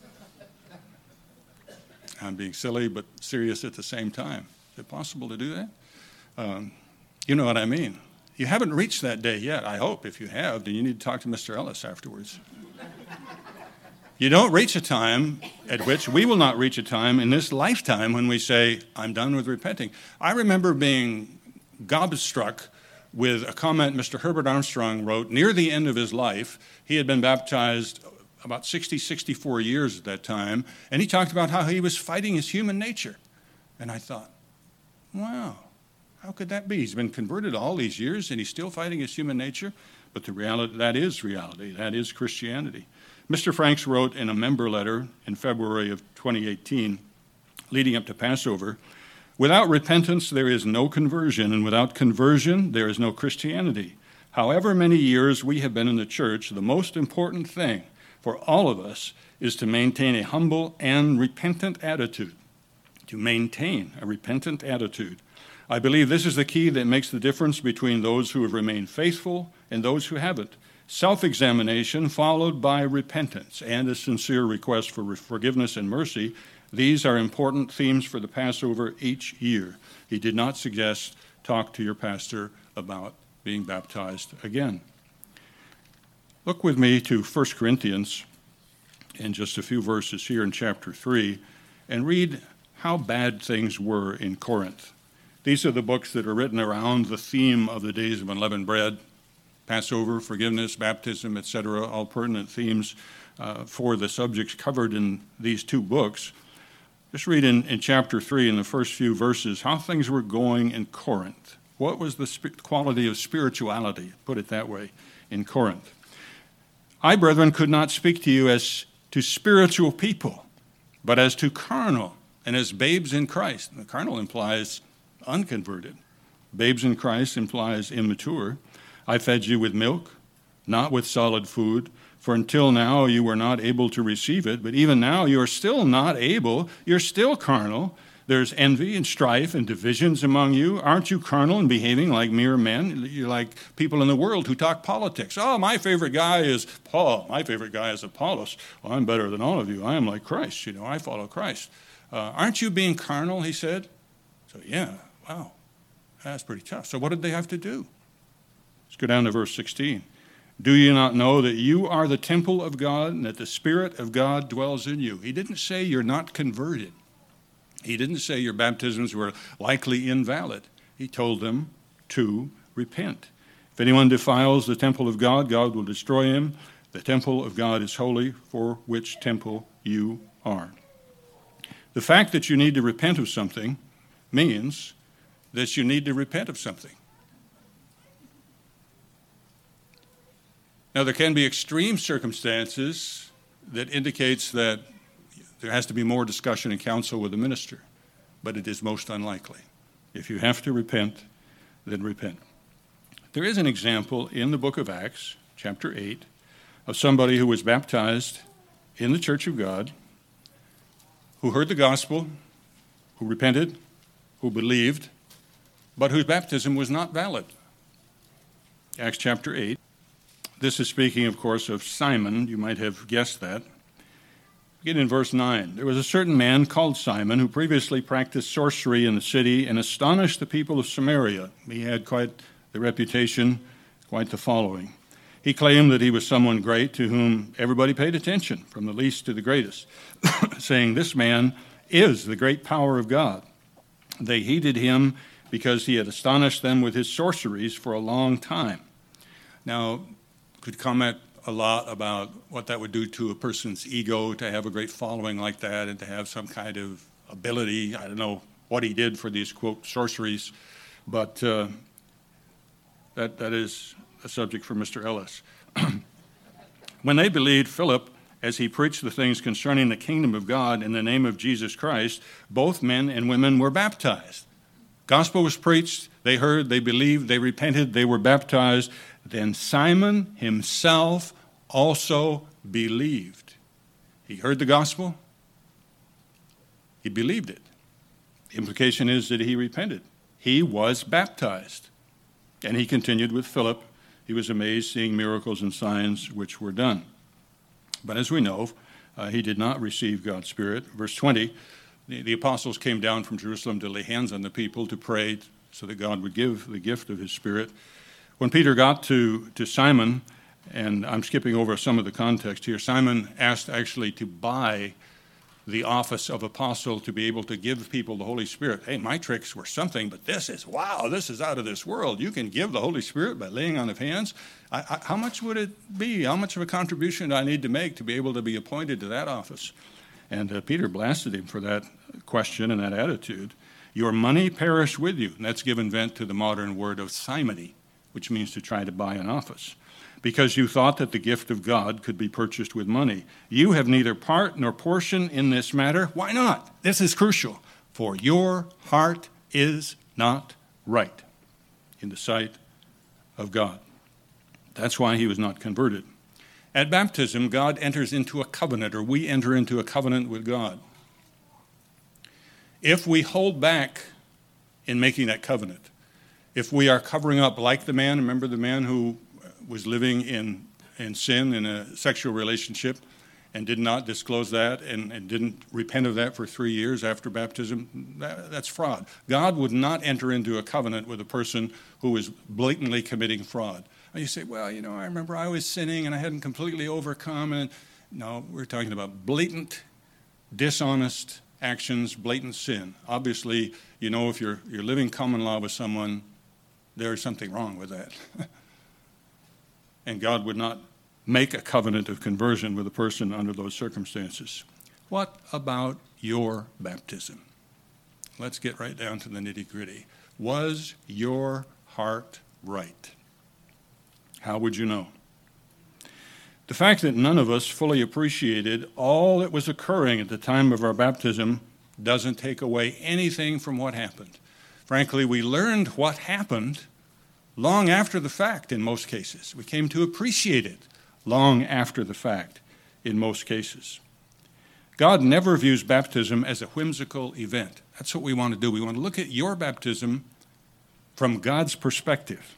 I'm being silly but serious at the same time. Is it possible to do that? Um, you know what I mean. You haven't reached that day yet, I hope. If you have, then you need to talk to Mister Ellis afterwards. You don't reach a time at which, we will not reach a time in this lifetime when we say, I'm done with repenting. I remember being gobstruck with a comment Mister Herbert Armstrong wrote near the end of his life. He had been baptized about sixty, sixty-four years at that time, and he talked about how he was fighting his human nature. And I thought, wow, how could that be? He's been converted all these years, and he's still fighting his human nature? But the reality, that is reality. That is Christianity. Mister Franks wrote in a member letter in February of twenty eighteen, leading up to Passover, without repentance there is no conversion, and without conversion there is no Christianity. However many years we have been in the church, the most important thing for all of us is to maintain a humble and repentant attitude. To maintain a repentant attitude. I believe this is the key that makes the difference between those who have remained faithful and those who haven't. Self-examination followed by repentance and a sincere request for forgiveness and mercy. These are important themes for the Passover each year. He did not suggest talk to your pastor about being baptized again. Look with me to First Corinthians in just a few verses here in chapter three and read how bad things were in Corinth. These are the books that are written around the theme of the days of unleavened bread. Passover, forgiveness, baptism, et cetera, all pertinent themes uh, for the subjects covered in these two books. Just read in, in chapter three, in the first few verses, how things were going in Corinth. What was the sp- quality of spirituality, put it that way, in Corinth? I, brethren, could not speak to you as to spiritual people, but as to carnal, and as babes in Christ. And the carnal implies unconverted. Babes in Christ implies immature. I fed you with milk, not with solid food, for until now you were not able to receive it, but even now you are still not able. You're still carnal. There's envy and strife and divisions among you. Aren't you carnal and behaving like mere men? You're like people in the world who talk politics. Oh, my favorite guy is Paul. My favorite guy is Apollos. Well, I'm better than all of you. I am like Christ. You know, I follow Christ. Uh, aren't you being carnal, he said? So, yeah, wow, that's pretty tough. So what did they have to do? Let's go down to verse sixteen. Do you not know that you are the temple of God and that the Spirit of God dwells in you? He didn't say you're not converted. He didn't say your baptisms were likely invalid. He told them to repent. If anyone defiles the temple of God, God will destroy him. The temple of God is holy, for which temple you are. The fact that you need to repent of something means that you need to repent of something. Now, there can be extreme circumstances that indicates that there has to be more discussion and counsel with the minister, but it is most unlikely. If you have to repent, then repent. There is an example in the book of Acts, chapter eight, of somebody who was baptized in the church of God, who heard the gospel, who repented, who believed, but whose baptism was not valid. Acts chapter eight. This is speaking, of course, of Simon. You might have guessed that. Begin in verse nine. There was a certain man called Simon who previously practiced sorcery in the city and astonished the people of Samaria. He had quite the reputation, quite the following. He claimed that he was someone great to whom everybody paid attention, from the least to the greatest, saying, "This man is the great power of God." They heeded him because he had astonished them with his sorceries for a long time. Now, could comment a lot about what that would do to a person's ego to have a great following like that and to have some kind of ability. I don't know what he did for these, quote, sorceries, but uh, that that is a subject for Mister Ellis. When they believed Philip as he preached the things concerning the kingdom of God in the name of Jesus Christ, both men and women were baptized. Gospel was preached, they heard, they believed, they repented, they were baptized. Then Simon himself also believed. He heard the gospel, he believed it. The implication is that he repented. He was baptized. And he continued with Philip. He was amazed seeing miracles and signs which were done. But as we know, uh, he did not receive God's Spirit. Verse twenty, the, the apostles came down from Jerusalem to lay hands on the people to pray so that God would give the gift of his Spirit. When Peter got to, to Simon, and I'm skipping over some of the context here, Simon asked actually to buy the office of apostle to be able to give people the Holy Spirit. Hey, my tricks were something, but this is, wow, this is out of this world. You can give the Holy Spirit by laying on of hands. I, I, how much would it be? How much of a contribution do I need to make to be able to be appointed to that office? And uh, Peter blasted him for that question and that attitude. Your money perish with you. And that's given vent to the modern word of simony, which means to try to buy an office, because you thought that the gift of God could be purchased with money. You have neither part nor portion in this matter. Why not? This is crucial. For your heart is not right in the sight of God. That's why he was not converted. At baptism, God enters into a covenant, or we enter into a covenant with God. If we hold back in making that covenant, if we are covering up like the man, remember the man who was living in, in sin in a sexual relationship and did not disclose that and, and didn't repent of that for three years after baptism, that, that's fraud. God would not enter into a covenant with a person who is blatantly committing fraud. And you say, well, you know, I remember I was sinning and I hadn't completely overcome. And no, we're talking about blatant, dishonest actions, blatant sin. Obviously, you know, if you're, you're living common law with someone, there's something wrong with that. And God would not make a covenant of conversion with a person under those circumstances. What about your baptism? Let's get right down to the nitty-gritty. Was your heart right? How would you know? The fact that none of us fully appreciated all that was occurring at the time of our baptism doesn't take away anything from what happened. Frankly, we learned what happened long after the fact in most cases. We came to appreciate it long after the fact in most cases. God never views baptism as a whimsical event. That's what we want to do. We want to look at your baptism from God's perspective.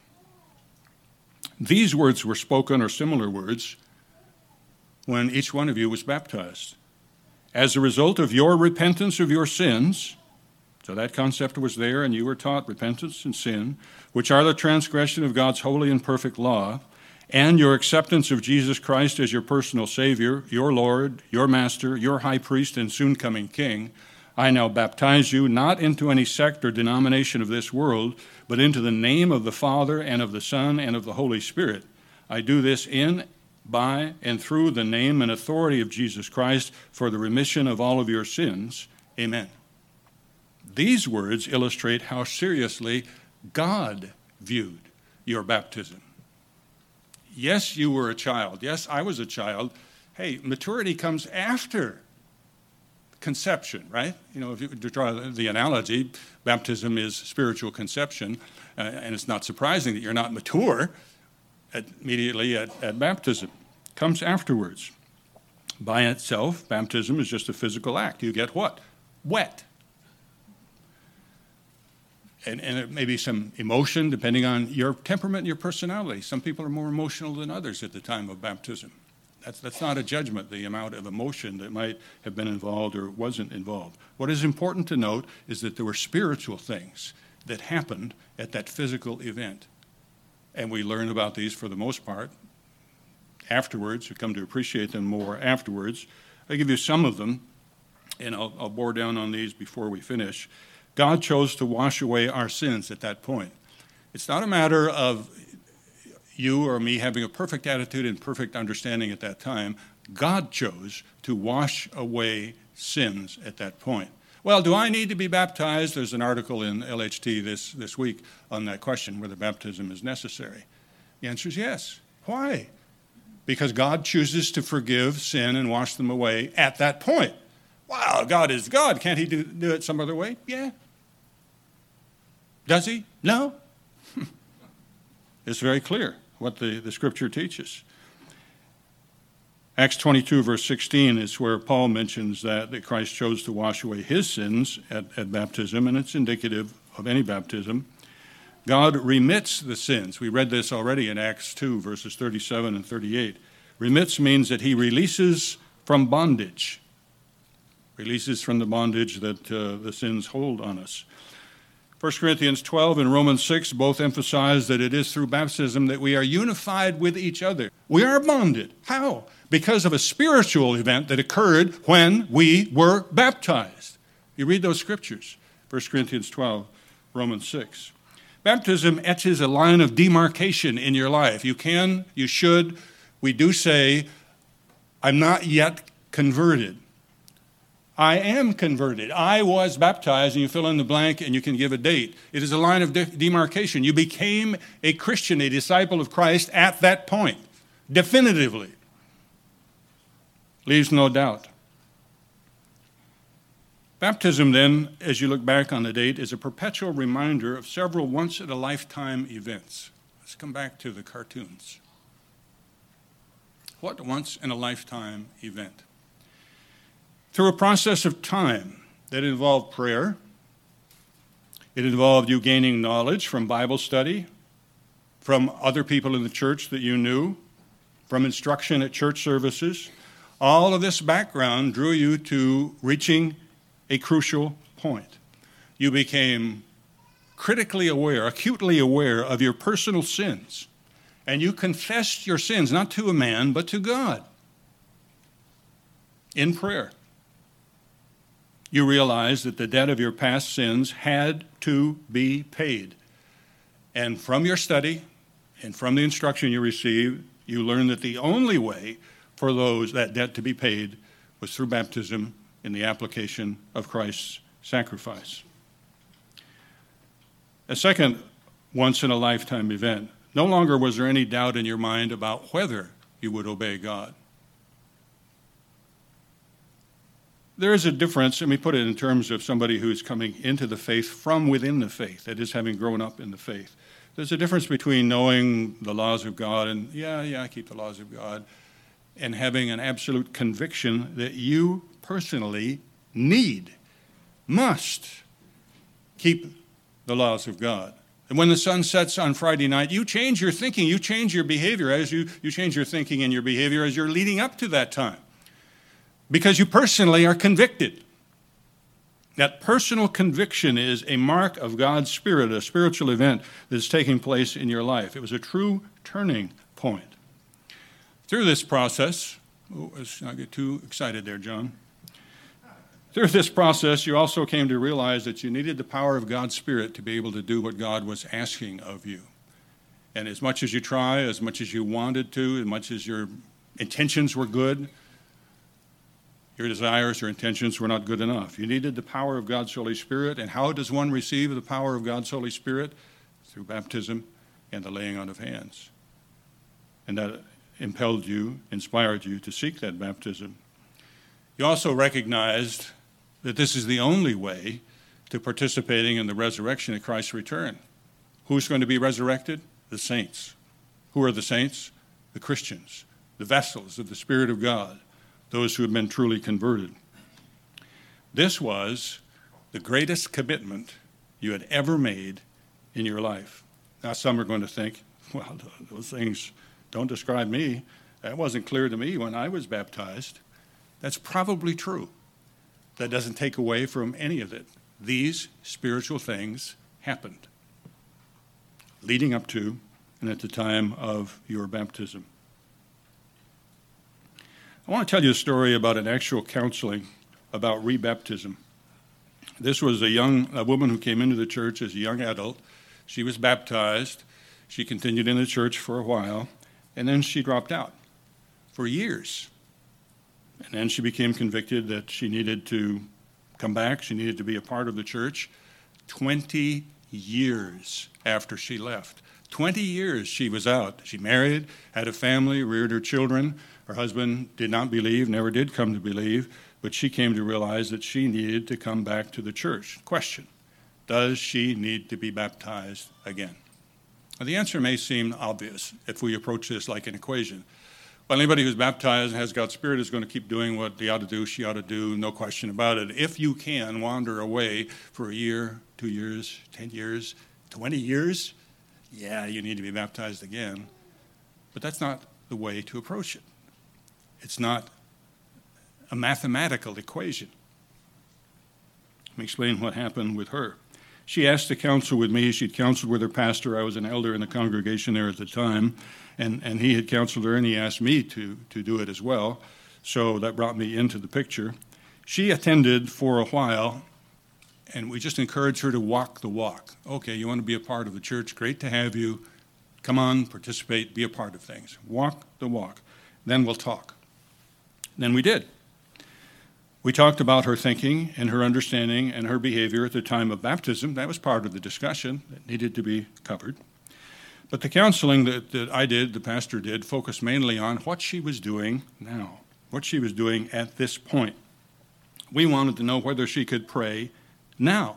These words were spoken, or similar words, when each one of you was baptized. As a result of your repentance of your sins, so that concept was there, and you were taught repentance and sin, which are the transgression of God's holy and perfect law, and your acceptance of Jesus Christ as your personal Savior, your Lord, your Master, your High Priest, and soon-coming King, I now baptize you not into any sect or denomination of this world, but into the name of the Father and of the Son and of the Holy Spirit. I do this in, by, and through the name and authority of Jesus Christ for the remission of all of your sins. Amen. These words illustrate how seriously God viewed your baptism. Yes, you were a child. Yes, I was a child. Hey, maturity comes after conception, right? You know, if you to draw the analogy, baptism is spiritual conception, uh, and it's not surprising that you're not mature at, immediately at, at baptism. It comes afterwards. By itself, baptism is just a physical act. You get what? Wet. And, and it may be some emotion depending on your temperament and your personality. Some people are more emotional than others at the time of baptism. That's, that's not a judgment, the amount of emotion that might have been involved or wasn't involved. What is important to note is that there were spiritual things that happened at that physical event. And we learn about these for the most part afterwards. You come to appreciate them more afterwards. I'll give you some of them, and I'll, I'll bore down on these before we finish. God chose to wash away our sins at that point. It's not a matter of you or me having a perfect attitude and perfect understanding at that time. God chose to wash away sins at that point. Well, do I need to be baptized? There's an article in L H T this, this week on that question, whether baptism is necessary. The answer is yes. Why? Because God chooses to forgive sin and wash them away at that point. Wow, God is God. Can't he do, do it some other way? Yeah. Does he? No. It's very clear what the, the Scripture teaches. Acts twenty-two, verse sixteen is where Paul mentions that, that Christ chose to wash away his sins at, at baptism, and it's indicative of any baptism. God remits the sins. We read this already in Acts two, verses thirty-seven and thirty-eight. Remits means that he releases from bondage. Releases from the bondage that uh, the sins hold on us. First Corinthians twelve and Romans six both emphasize that it is through baptism that we are unified with each other. We are bonded. How? Because of a spiritual event that occurred when we were baptized. You read those scriptures, First Corinthians twelve, Romans six. Baptism etches a line of demarcation in your life. You can, you should, we do say, I'm not yet converted. I am converted. I was baptized, and you fill in the blank, and you can give a date. It is a line of de- demarcation. You became a Christian, a disciple of Christ at that point, definitively. Leaves no doubt. Baptism, then, as you look back on the date, is a perpetual reminder of several once-in-a-lifetime events. Let's come back to the cartoons. What once-in-a-lifetime event? Through a process of time that involved prayer, it involved you gaining knowledge from Bible study, from other people in the church that you knew, from instruction at church services. All of this background drew you to reaching a crucial point. You became critically aware, acutely aware of your personal sins, and you confessed your sins, not to a man, but to God, in prayer. You realized that the debt of your past sins had to be paid. And from your study and from the instruction you received, you learned that the only way for those that debt to be paid was through baptism in the application of Christ's sacrifice. A second once-in-a-lifetime event. No longer was there any doubt in your mind about whether you would obey God. There is a difference, let me put it in terms of somebody who's coming into the faith from within the faith, that is, having grown up in the faith. There's a difference between knowing the laws of God and, yeah, yeah, I keep the laws of God, and having an absolute conviction that you personally need, must keep the laws of God. And when the sun sets on Friday night, you change your thinking, you change your behavior as you, you change your thinking and your behavior as you're leading up to that time. Because you personally are convicted. That personal conviction is a mark of God's Spirit, a spiritual event that is taking place in your life. It was a true turning point. Through this process, oh, let's not get too excited there, John. Through this process, you also came to realize that you needed the power of God's Spirit to be able to do what God was asking of you. And as much as you try, as much as you wanted to, as much as your intentions were good, your desires, your intentions were not good enough. You needed the power of God's Holy Spirit. And how does one receive the power of God's Holy Spirit? Through baptism and the laying on of hands. And that impelled you, inspired you to seek that baptism. You also recognized that this is the only way to participating in the resurrection at Christ's return. Who's going to be resurrected? The saints. Who are the saints? The Christians, the vessels of the Spirit of God, those who have been truly converted. This was the greatest commitment you had ever made in your life. Now, some are going to think, well, those things don't describe me. That wasn't clear to me when I was baptized. That's probably true. That doesn't take away from any of it. These spiritual things happened leading up to and at the time of your baptism. I want to tell you a story about an actual counseling about rebaptism. This was a young a woman who came into the church as a young adult. She was baptized. She continued in the church for a while, and then she dropped out for years. And then she became convicted that she needed to come back. She needed to be a part of the church. Twenty years after she left. Twenty years she was out. She married, had a family, reared her children. Her husband did not believe, never did come to believe, but she came to realize that she needed to come back to the church. Question, does she need to be baptized again? Well, the answer may seem obvious if we approach this like an equation. Well, anybody who's baptized and has God's Spirit is going to keep doing what they ought to do, she ought to do, no question about it. If you can wander away for a year, two years, ten years, twenty years, yeah, you need to be baptized again. But that's not the way to approach it. It's not a mathematical equation. Let me explain what happened with her. She asked to counsel with me. She'd counseled with her pastor. I was an elder in the congregation there at the time, and, and he had counseled her, and he asked me to, to do it as well. So that brought me into the picture. She attended for a while, and we just encouraged her to walk the walk. Okay, you want to be a part of the church? Great to have you. Come on, participate, be a part of things. Walk the walk. Then we'll talk. Then we did. We talked about her thinking and her understanding and her behavior at the time of baptism. That was part of the discussion that needed to be covered. But the counseling that, that I did, the pastor did, focused mainly on what she was doing now, what she was doing at this point. We wanted to know whether she could pray now.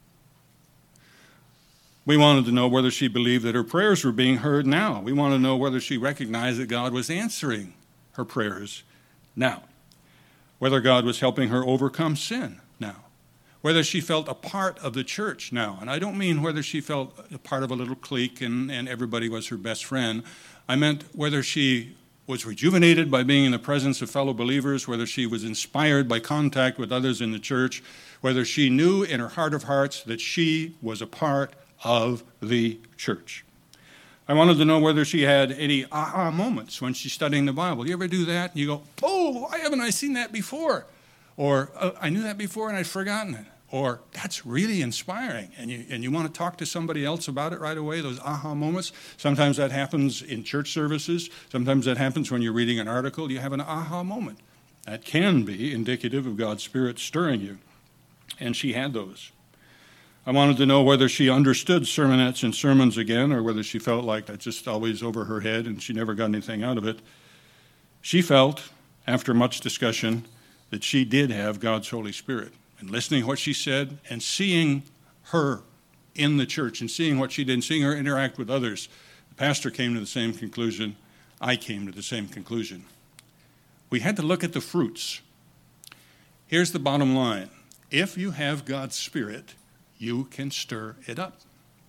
We wanted to know whether she believed that her prayers were being heard now. We wanted to know whether she recognized that God was answering her prayers now. Whether God was helping her overcome sin now. Whether she felt a part of the church now. And I don't mean whether she felt a part of a little clique and, and everybody was her best friend. I meant whether she was rejuvenated by being in the presence of fellow believers, whether she was inspired by contact with others in the church, whether she knew in her heart of hearts that she was a part of the church. I wanted to know whether she had any aha moments when she's studying the Bible. You ever do that? And you go, oh, why haven't I seen that before? Or, oh, I knew that before and I'd forgotten it. Or, that's really inspiring. And you, and you want to talk to somebody else about it right away, those aha moments. Sometimes that happens in church services. Sometimes that happens when you're reading an article. You have an aha moment. That can be indicative of God's Spirit stirring you. And she had those. I wanted to know whether she understood sermonettes and sermons again, or whether she felt like that's just always over her head and she never got anything out of it. She felt, after much discussion, that she did have God's Holy Spirit. And listening to what she said and seeing her in the church and seeing what she did and seeing her interact with others, the pastor came to the same conclusion. I came to the same conclusion. We had to look at the fruits. Here's the bottom line. If you have God's Spirit, you can stir it up.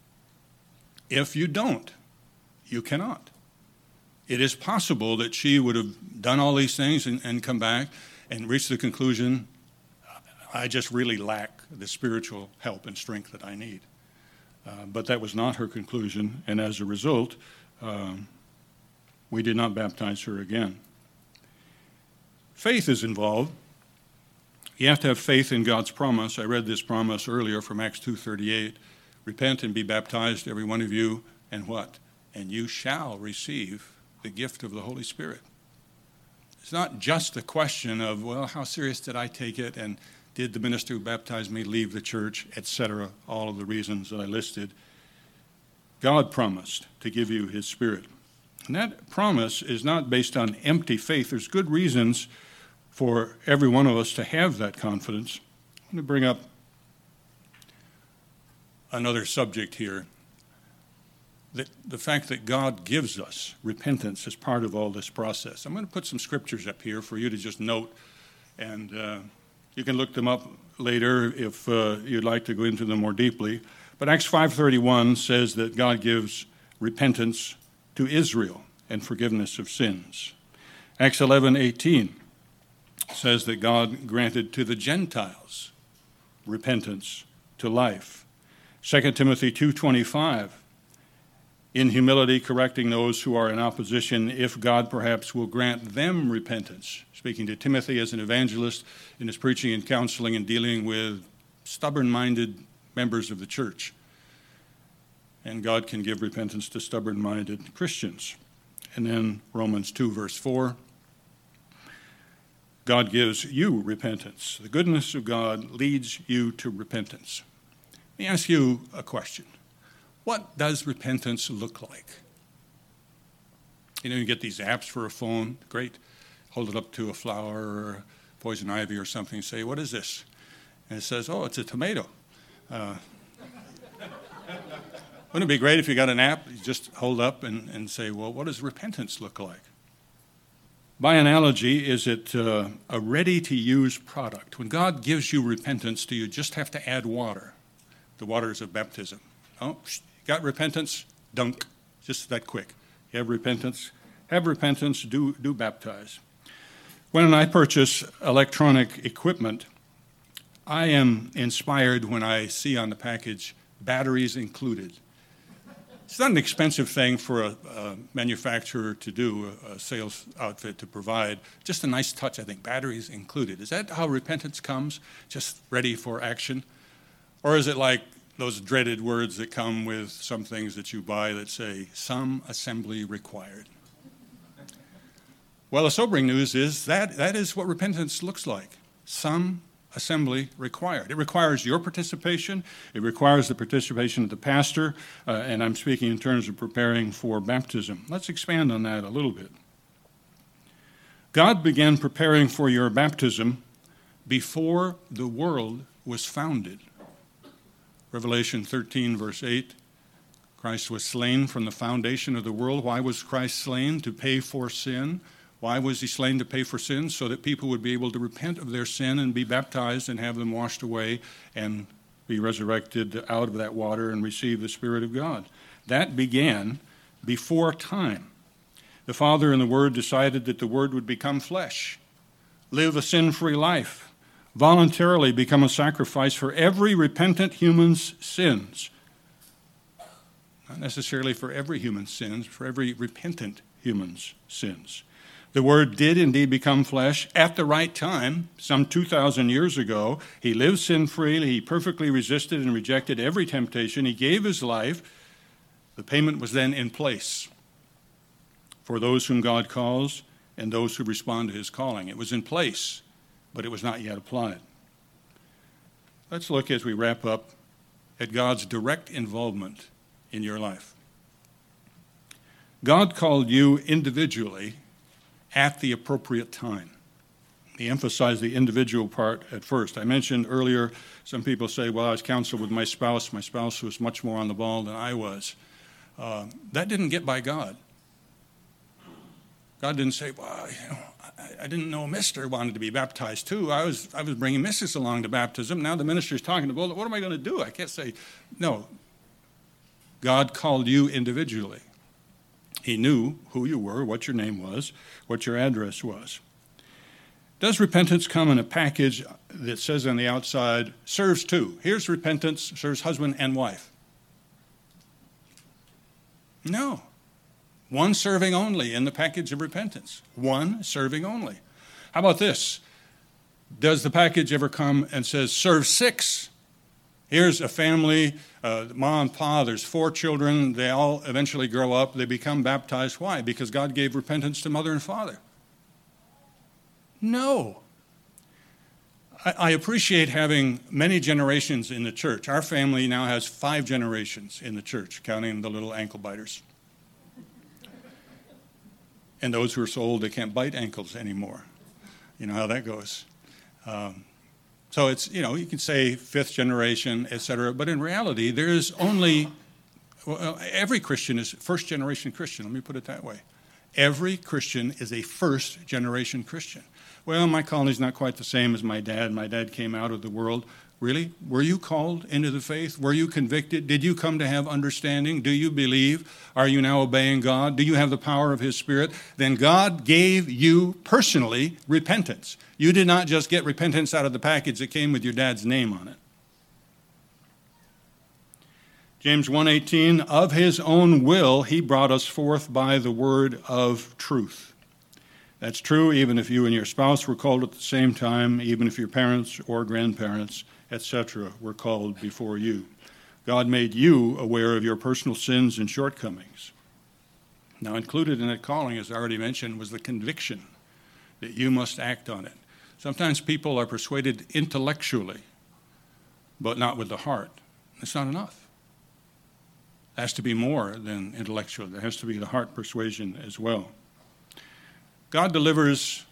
If you don't, you cannot. It is possible that she would have done all these things and, and come back and reach the conclusion, I just really lack the spiritual help and strength that I need. Uh, but that was not her conclusion, and as a result, um, we did not baptize her again. Faith is involved. You have to have faith in God's promise. I read this promise earlier from Acts two thirty-eight. Repent and be baptized, every one of you, and what? And you shall receive the gift of the Holy Spirit. It's not just a question of, well, how serious did I take it, and did the minister who baptized me leave the church, et cetera, all of the reasons that I listed. God promised to give you his Spirit. And that promise is not based on empty faith. There's good reasons for every one of us to have that confidence. I'm going to bring up another subject here. The, the fact that God gives us repentance as part of all this process. I'm going to put some scriptures up here for you to just note, and uh, you can look them up later if uh, you'd like to go into them more deeply. But Acts five thirty-one says that God gives repentance to Israel and forgiveness of sins. Acts eleven eighteen says that God granted to the Gentiles repentance to life. Second Timothy two twenty-five in humility correcting those who are in opposition, if God perhaps will grant them repentance. Speaking to Timothy as an evangelist in his preaching and counseling and dealing with stubborn-minded members of the church. And God can give repentance to stubborn-minded Christians. And then Romans two, verse four, God gives you repentance. The goodness of God leads you to repentance. Let me ask you a question. What does repentance look like? You know, you get these apps for a phone, great. Hold it up to a flower or poison ivy or something and say, what is this? And it says, oh, it's a tomato. Uh, wouldn't it be great if you got an app, you just hold up and, and say, well, what does repentance look like? By analogy, is it uh, a ready-to-use product? When God gives you repentance, do you just have to add water? The waters of baptism. Oh, got repentance? Dunk. Just that quick. You have repentance? Have repentance, do, do baptize. When I purchase electronic equipment, I am inspired when I see on the package, batteries included. It's not an expensive thing for a, a manufacturer to do, a, a sales outfit to provide. Just a nice touch, I think, batteries included. Is that how repentance comes, just ready for action? Or is it like those dreaded words that come with some things that you buy that say, some assembly required? Well, the sobering news is that that is what repentance looks like. Some assembly required. It requires your participation. It requires the participation of the pastor, uh, and I'm speaking in terms of preparing for baptism. Let's expand on that a little bit. God began preparing for your baptism before the world was founded. Revelation thirteen, verse eight, Christ was slain from the foundation of the world. Why was Christ slain? To pay for sin. Why was he slain? To pay for sin? So that people would be able to repent of their sin and be baptized and have them washed away and be resurrected out of that water and receive the Spirit of God. That began before time. The Father and the Word decided that the Word would become flesh, live a sin-free life, voluntarily become a sacrifice for every repentant human's sins. Not necessarily for every human's sins, for every repentant human's sins. The Word did indeed become flesh at the right time, some two thousand years ago. He lived sin-free. He perfectly resisted and rejected every temptation. He gave his life. The payment was then in place for those whom God calls and those who respond to his calling. It was in place, but it was not yet applied. Let's look as we wrap up at God's direct involvement in your life. God called you individually at the appropriate time. He emphasized the individual part at first. I mentioned earlier, some people say, well, I was counseled with my spouse. My spouse was much more on the ball than I was. Uh, that didn't get by God. God didn't say, well, you know, I, I didn't know Mister wanted to be baptized too. I was I was bringing Missus along to baptism. Now the minister's talking to, well, what am I going to do? I can't say, no. God called you individually. He knew who you were, what your name was, what your address was. Does repentance come in a package that says on the outside, serves two? Here's repentance, serves husband and wife. No. One serving only in the package of repentance. One serving only. How about this? Does the package ever come and says, serve six? Here's a family, uh, mom and pa, there's four children. They all eventually grow up. They become baptized. Why? Because God gave repentance to mother and father. No. I, I appreciate having many generations in the church. Our family now has five generations in the church, counting the little ankle biters. And those who are so old they can't bite ankles anymore. You know how that goes. Um, So it's, you know, you can say fifth generation, et cetera, but in reality, there is only, well, every Christian is first generation Christian, let me put it that way. Every Christian is a first generation Christian. Well, my calling is not quite the same as my dad. My dad came out of the world. Really? Were you called into the faith? Were you convicted? Did you come to have understanding? Do you believe? Are you now obeying God? Do you have the power of his Spirit? Then God gave you personally repentance. You did not just get repentance out of the package that came with your dad's name on it. James one eighteen, of his own will he brought us forth by the word of truth. That's true even if you and your spouse were called at the same time, even if your parents or grandparents, et cetera, were called before you. God made you aware of your personal sins and shortcomings. Now, included in that calling, as I already mentioned, was the conviction that you must act on it. Sometimes people are persuaded intellectually, but not with the heart. That's not enough. It has to be more than intellectual. There has to be the heart persuasion as well. God delivers,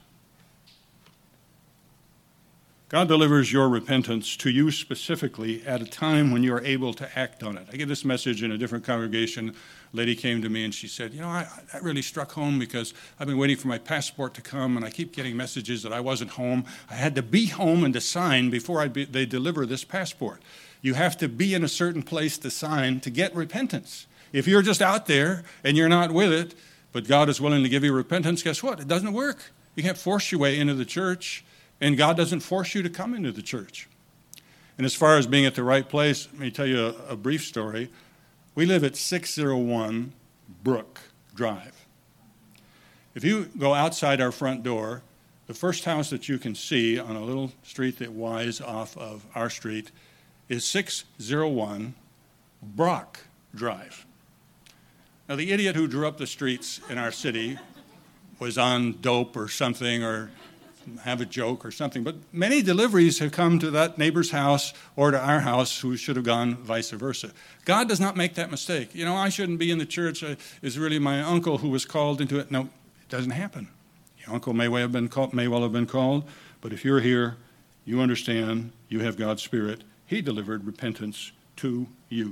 God delivers your repentance to you specifically at a time when you are able to act on it. I gave this message in a different congregation. A lady came to me and she said, you know, I, that really struck home because I've been waiting for my passport to come and I keep getting messages that I wasn't home. I had to be home and to sign before I'd be, they deliver this passport. You have to be in a certain place to sign to get repentance. If you're just out there and you're not with it, but God is willing to give you repentance, guess what? It doesn't work. You can't force your way into the church, and God doesn't force you to come into the church. And as far as being at the right place, let me tell you a, a brief story. We live at six oh one Brook Drive. If you go outside our front door, the first house that you can see on a little street that winds off of our street is six oh one Brock Drive. Now, the idiot who drew up the streets in our city was on dope or something, or have a joke or something, but many deliveries have come to that neighbor's house or to our house who should have gone vice versa. God does not make that mistake. You know, I shouldn't be in the church. It was really my uncle who was called into it. No, it doesn't happen. Your uncle may well have been called, may well have been called, but if you're here, you understand, you have God's Spirit. He delivered repentance to you.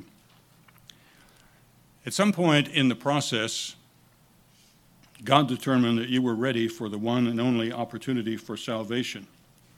At some point in the process, God determined that you were ready for the one and only opportunity for salvation.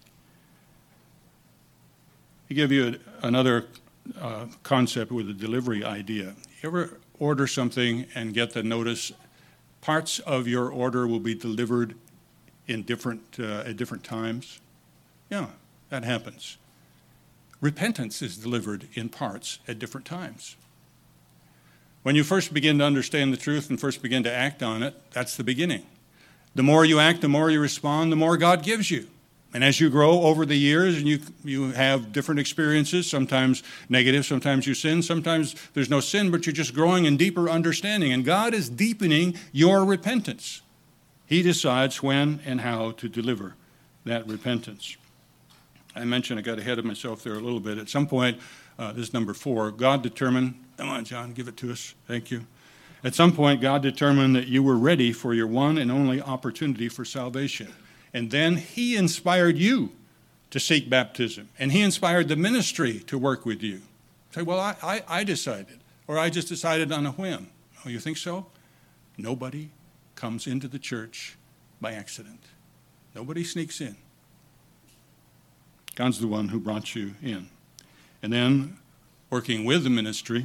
He gave you a, another uh, concept with a delivery idea. You ever order something and get the notice, parts of your order will be delivered in different uh, at different times? Yeah, that happens. Repentance is delivered in parts at different times. When you first begin to understand the truth and first begin to act on it, that's the beginning. The more you act, the more you respond, the more God gives you. And as you grow over the years and you you have different experiences, sometimes negative, sometimes you sin, sometimes there's no sin, but you're just growing in deeper understanding. And God is deepening your repentance. He decides when and how to deliver that repentance. I mentioned I got ahead of myself there a little bit. At some point, uh, this is number four, God determined, come on, John, give it to us. Thank you. At some point, God determined that you were ready for your one and only opportunity for salvation. And then he inspired you to seek baptism. And he inspired the ministry to work with you. Say, well, I, I, I decided, or I just decided on a whim. Oh, you think so? Nobody comes into the church by accident. Nobody sneaks in. God's the one who brought you in. And then, working with the ministry,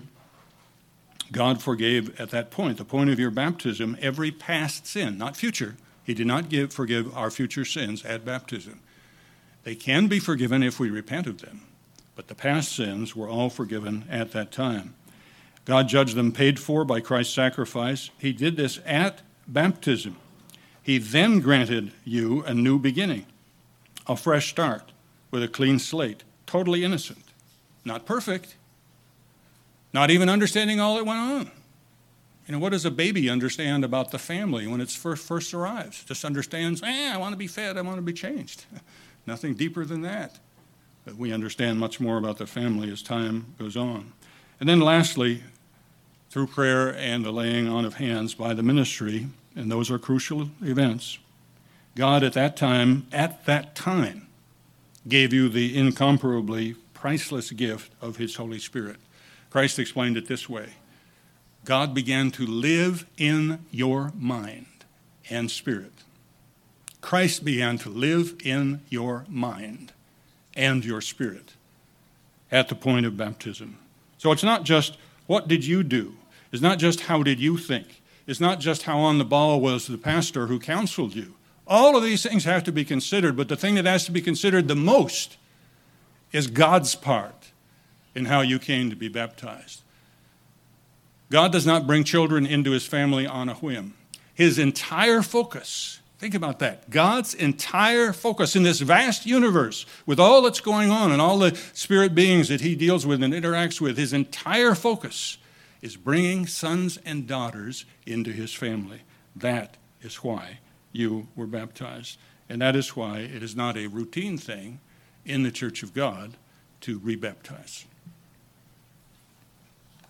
God forgave at that point, the point of your baptism, every past sin, not future. He did not give, forgive our future sins at baptism. They can be forgiven if we repent of them, but the past sins were all forgiven at that time. God judged them paid for by Christ's sacrifice. He did this at baptism. He then granted you a new beginning, a fresh start with a clean slate, totally innocent, not perfect, not even understanding all that went on. You know, what does a baby understand about the family when it first, first arrives? Just understands, eh, I want to be fed, I want to be changed. Nothing deeper than that. But we understand much more about the family as time goes on. And then lastly, through prayer and the laying on of hands by the ministry, and those are crucial events, God at that time, at that time, gave you the incomparably priceless gift of his Holy Spirit. Christ explained it this way. God began to live in your mind and spirit. Christ began to live in your mind and your spirit at the point of baptism. So it's not just what did you do? It's not just how did you think? It's not just how on the ball was the pastor who counseled you. All of these things have to be considered, but the thing that has to be considered the most is God's part in how you came to be baptized. God does not bring children into his family on a whim. His entire focus, think about that, God's entire focus in this vast universe, with all that's going on and all the spirit beings that he deals with and interacts with, his entire focus is bringing sons and daughters into his family. That is why you were baptized. And that is why it is not a routine thing in the Church of God to rebaptize.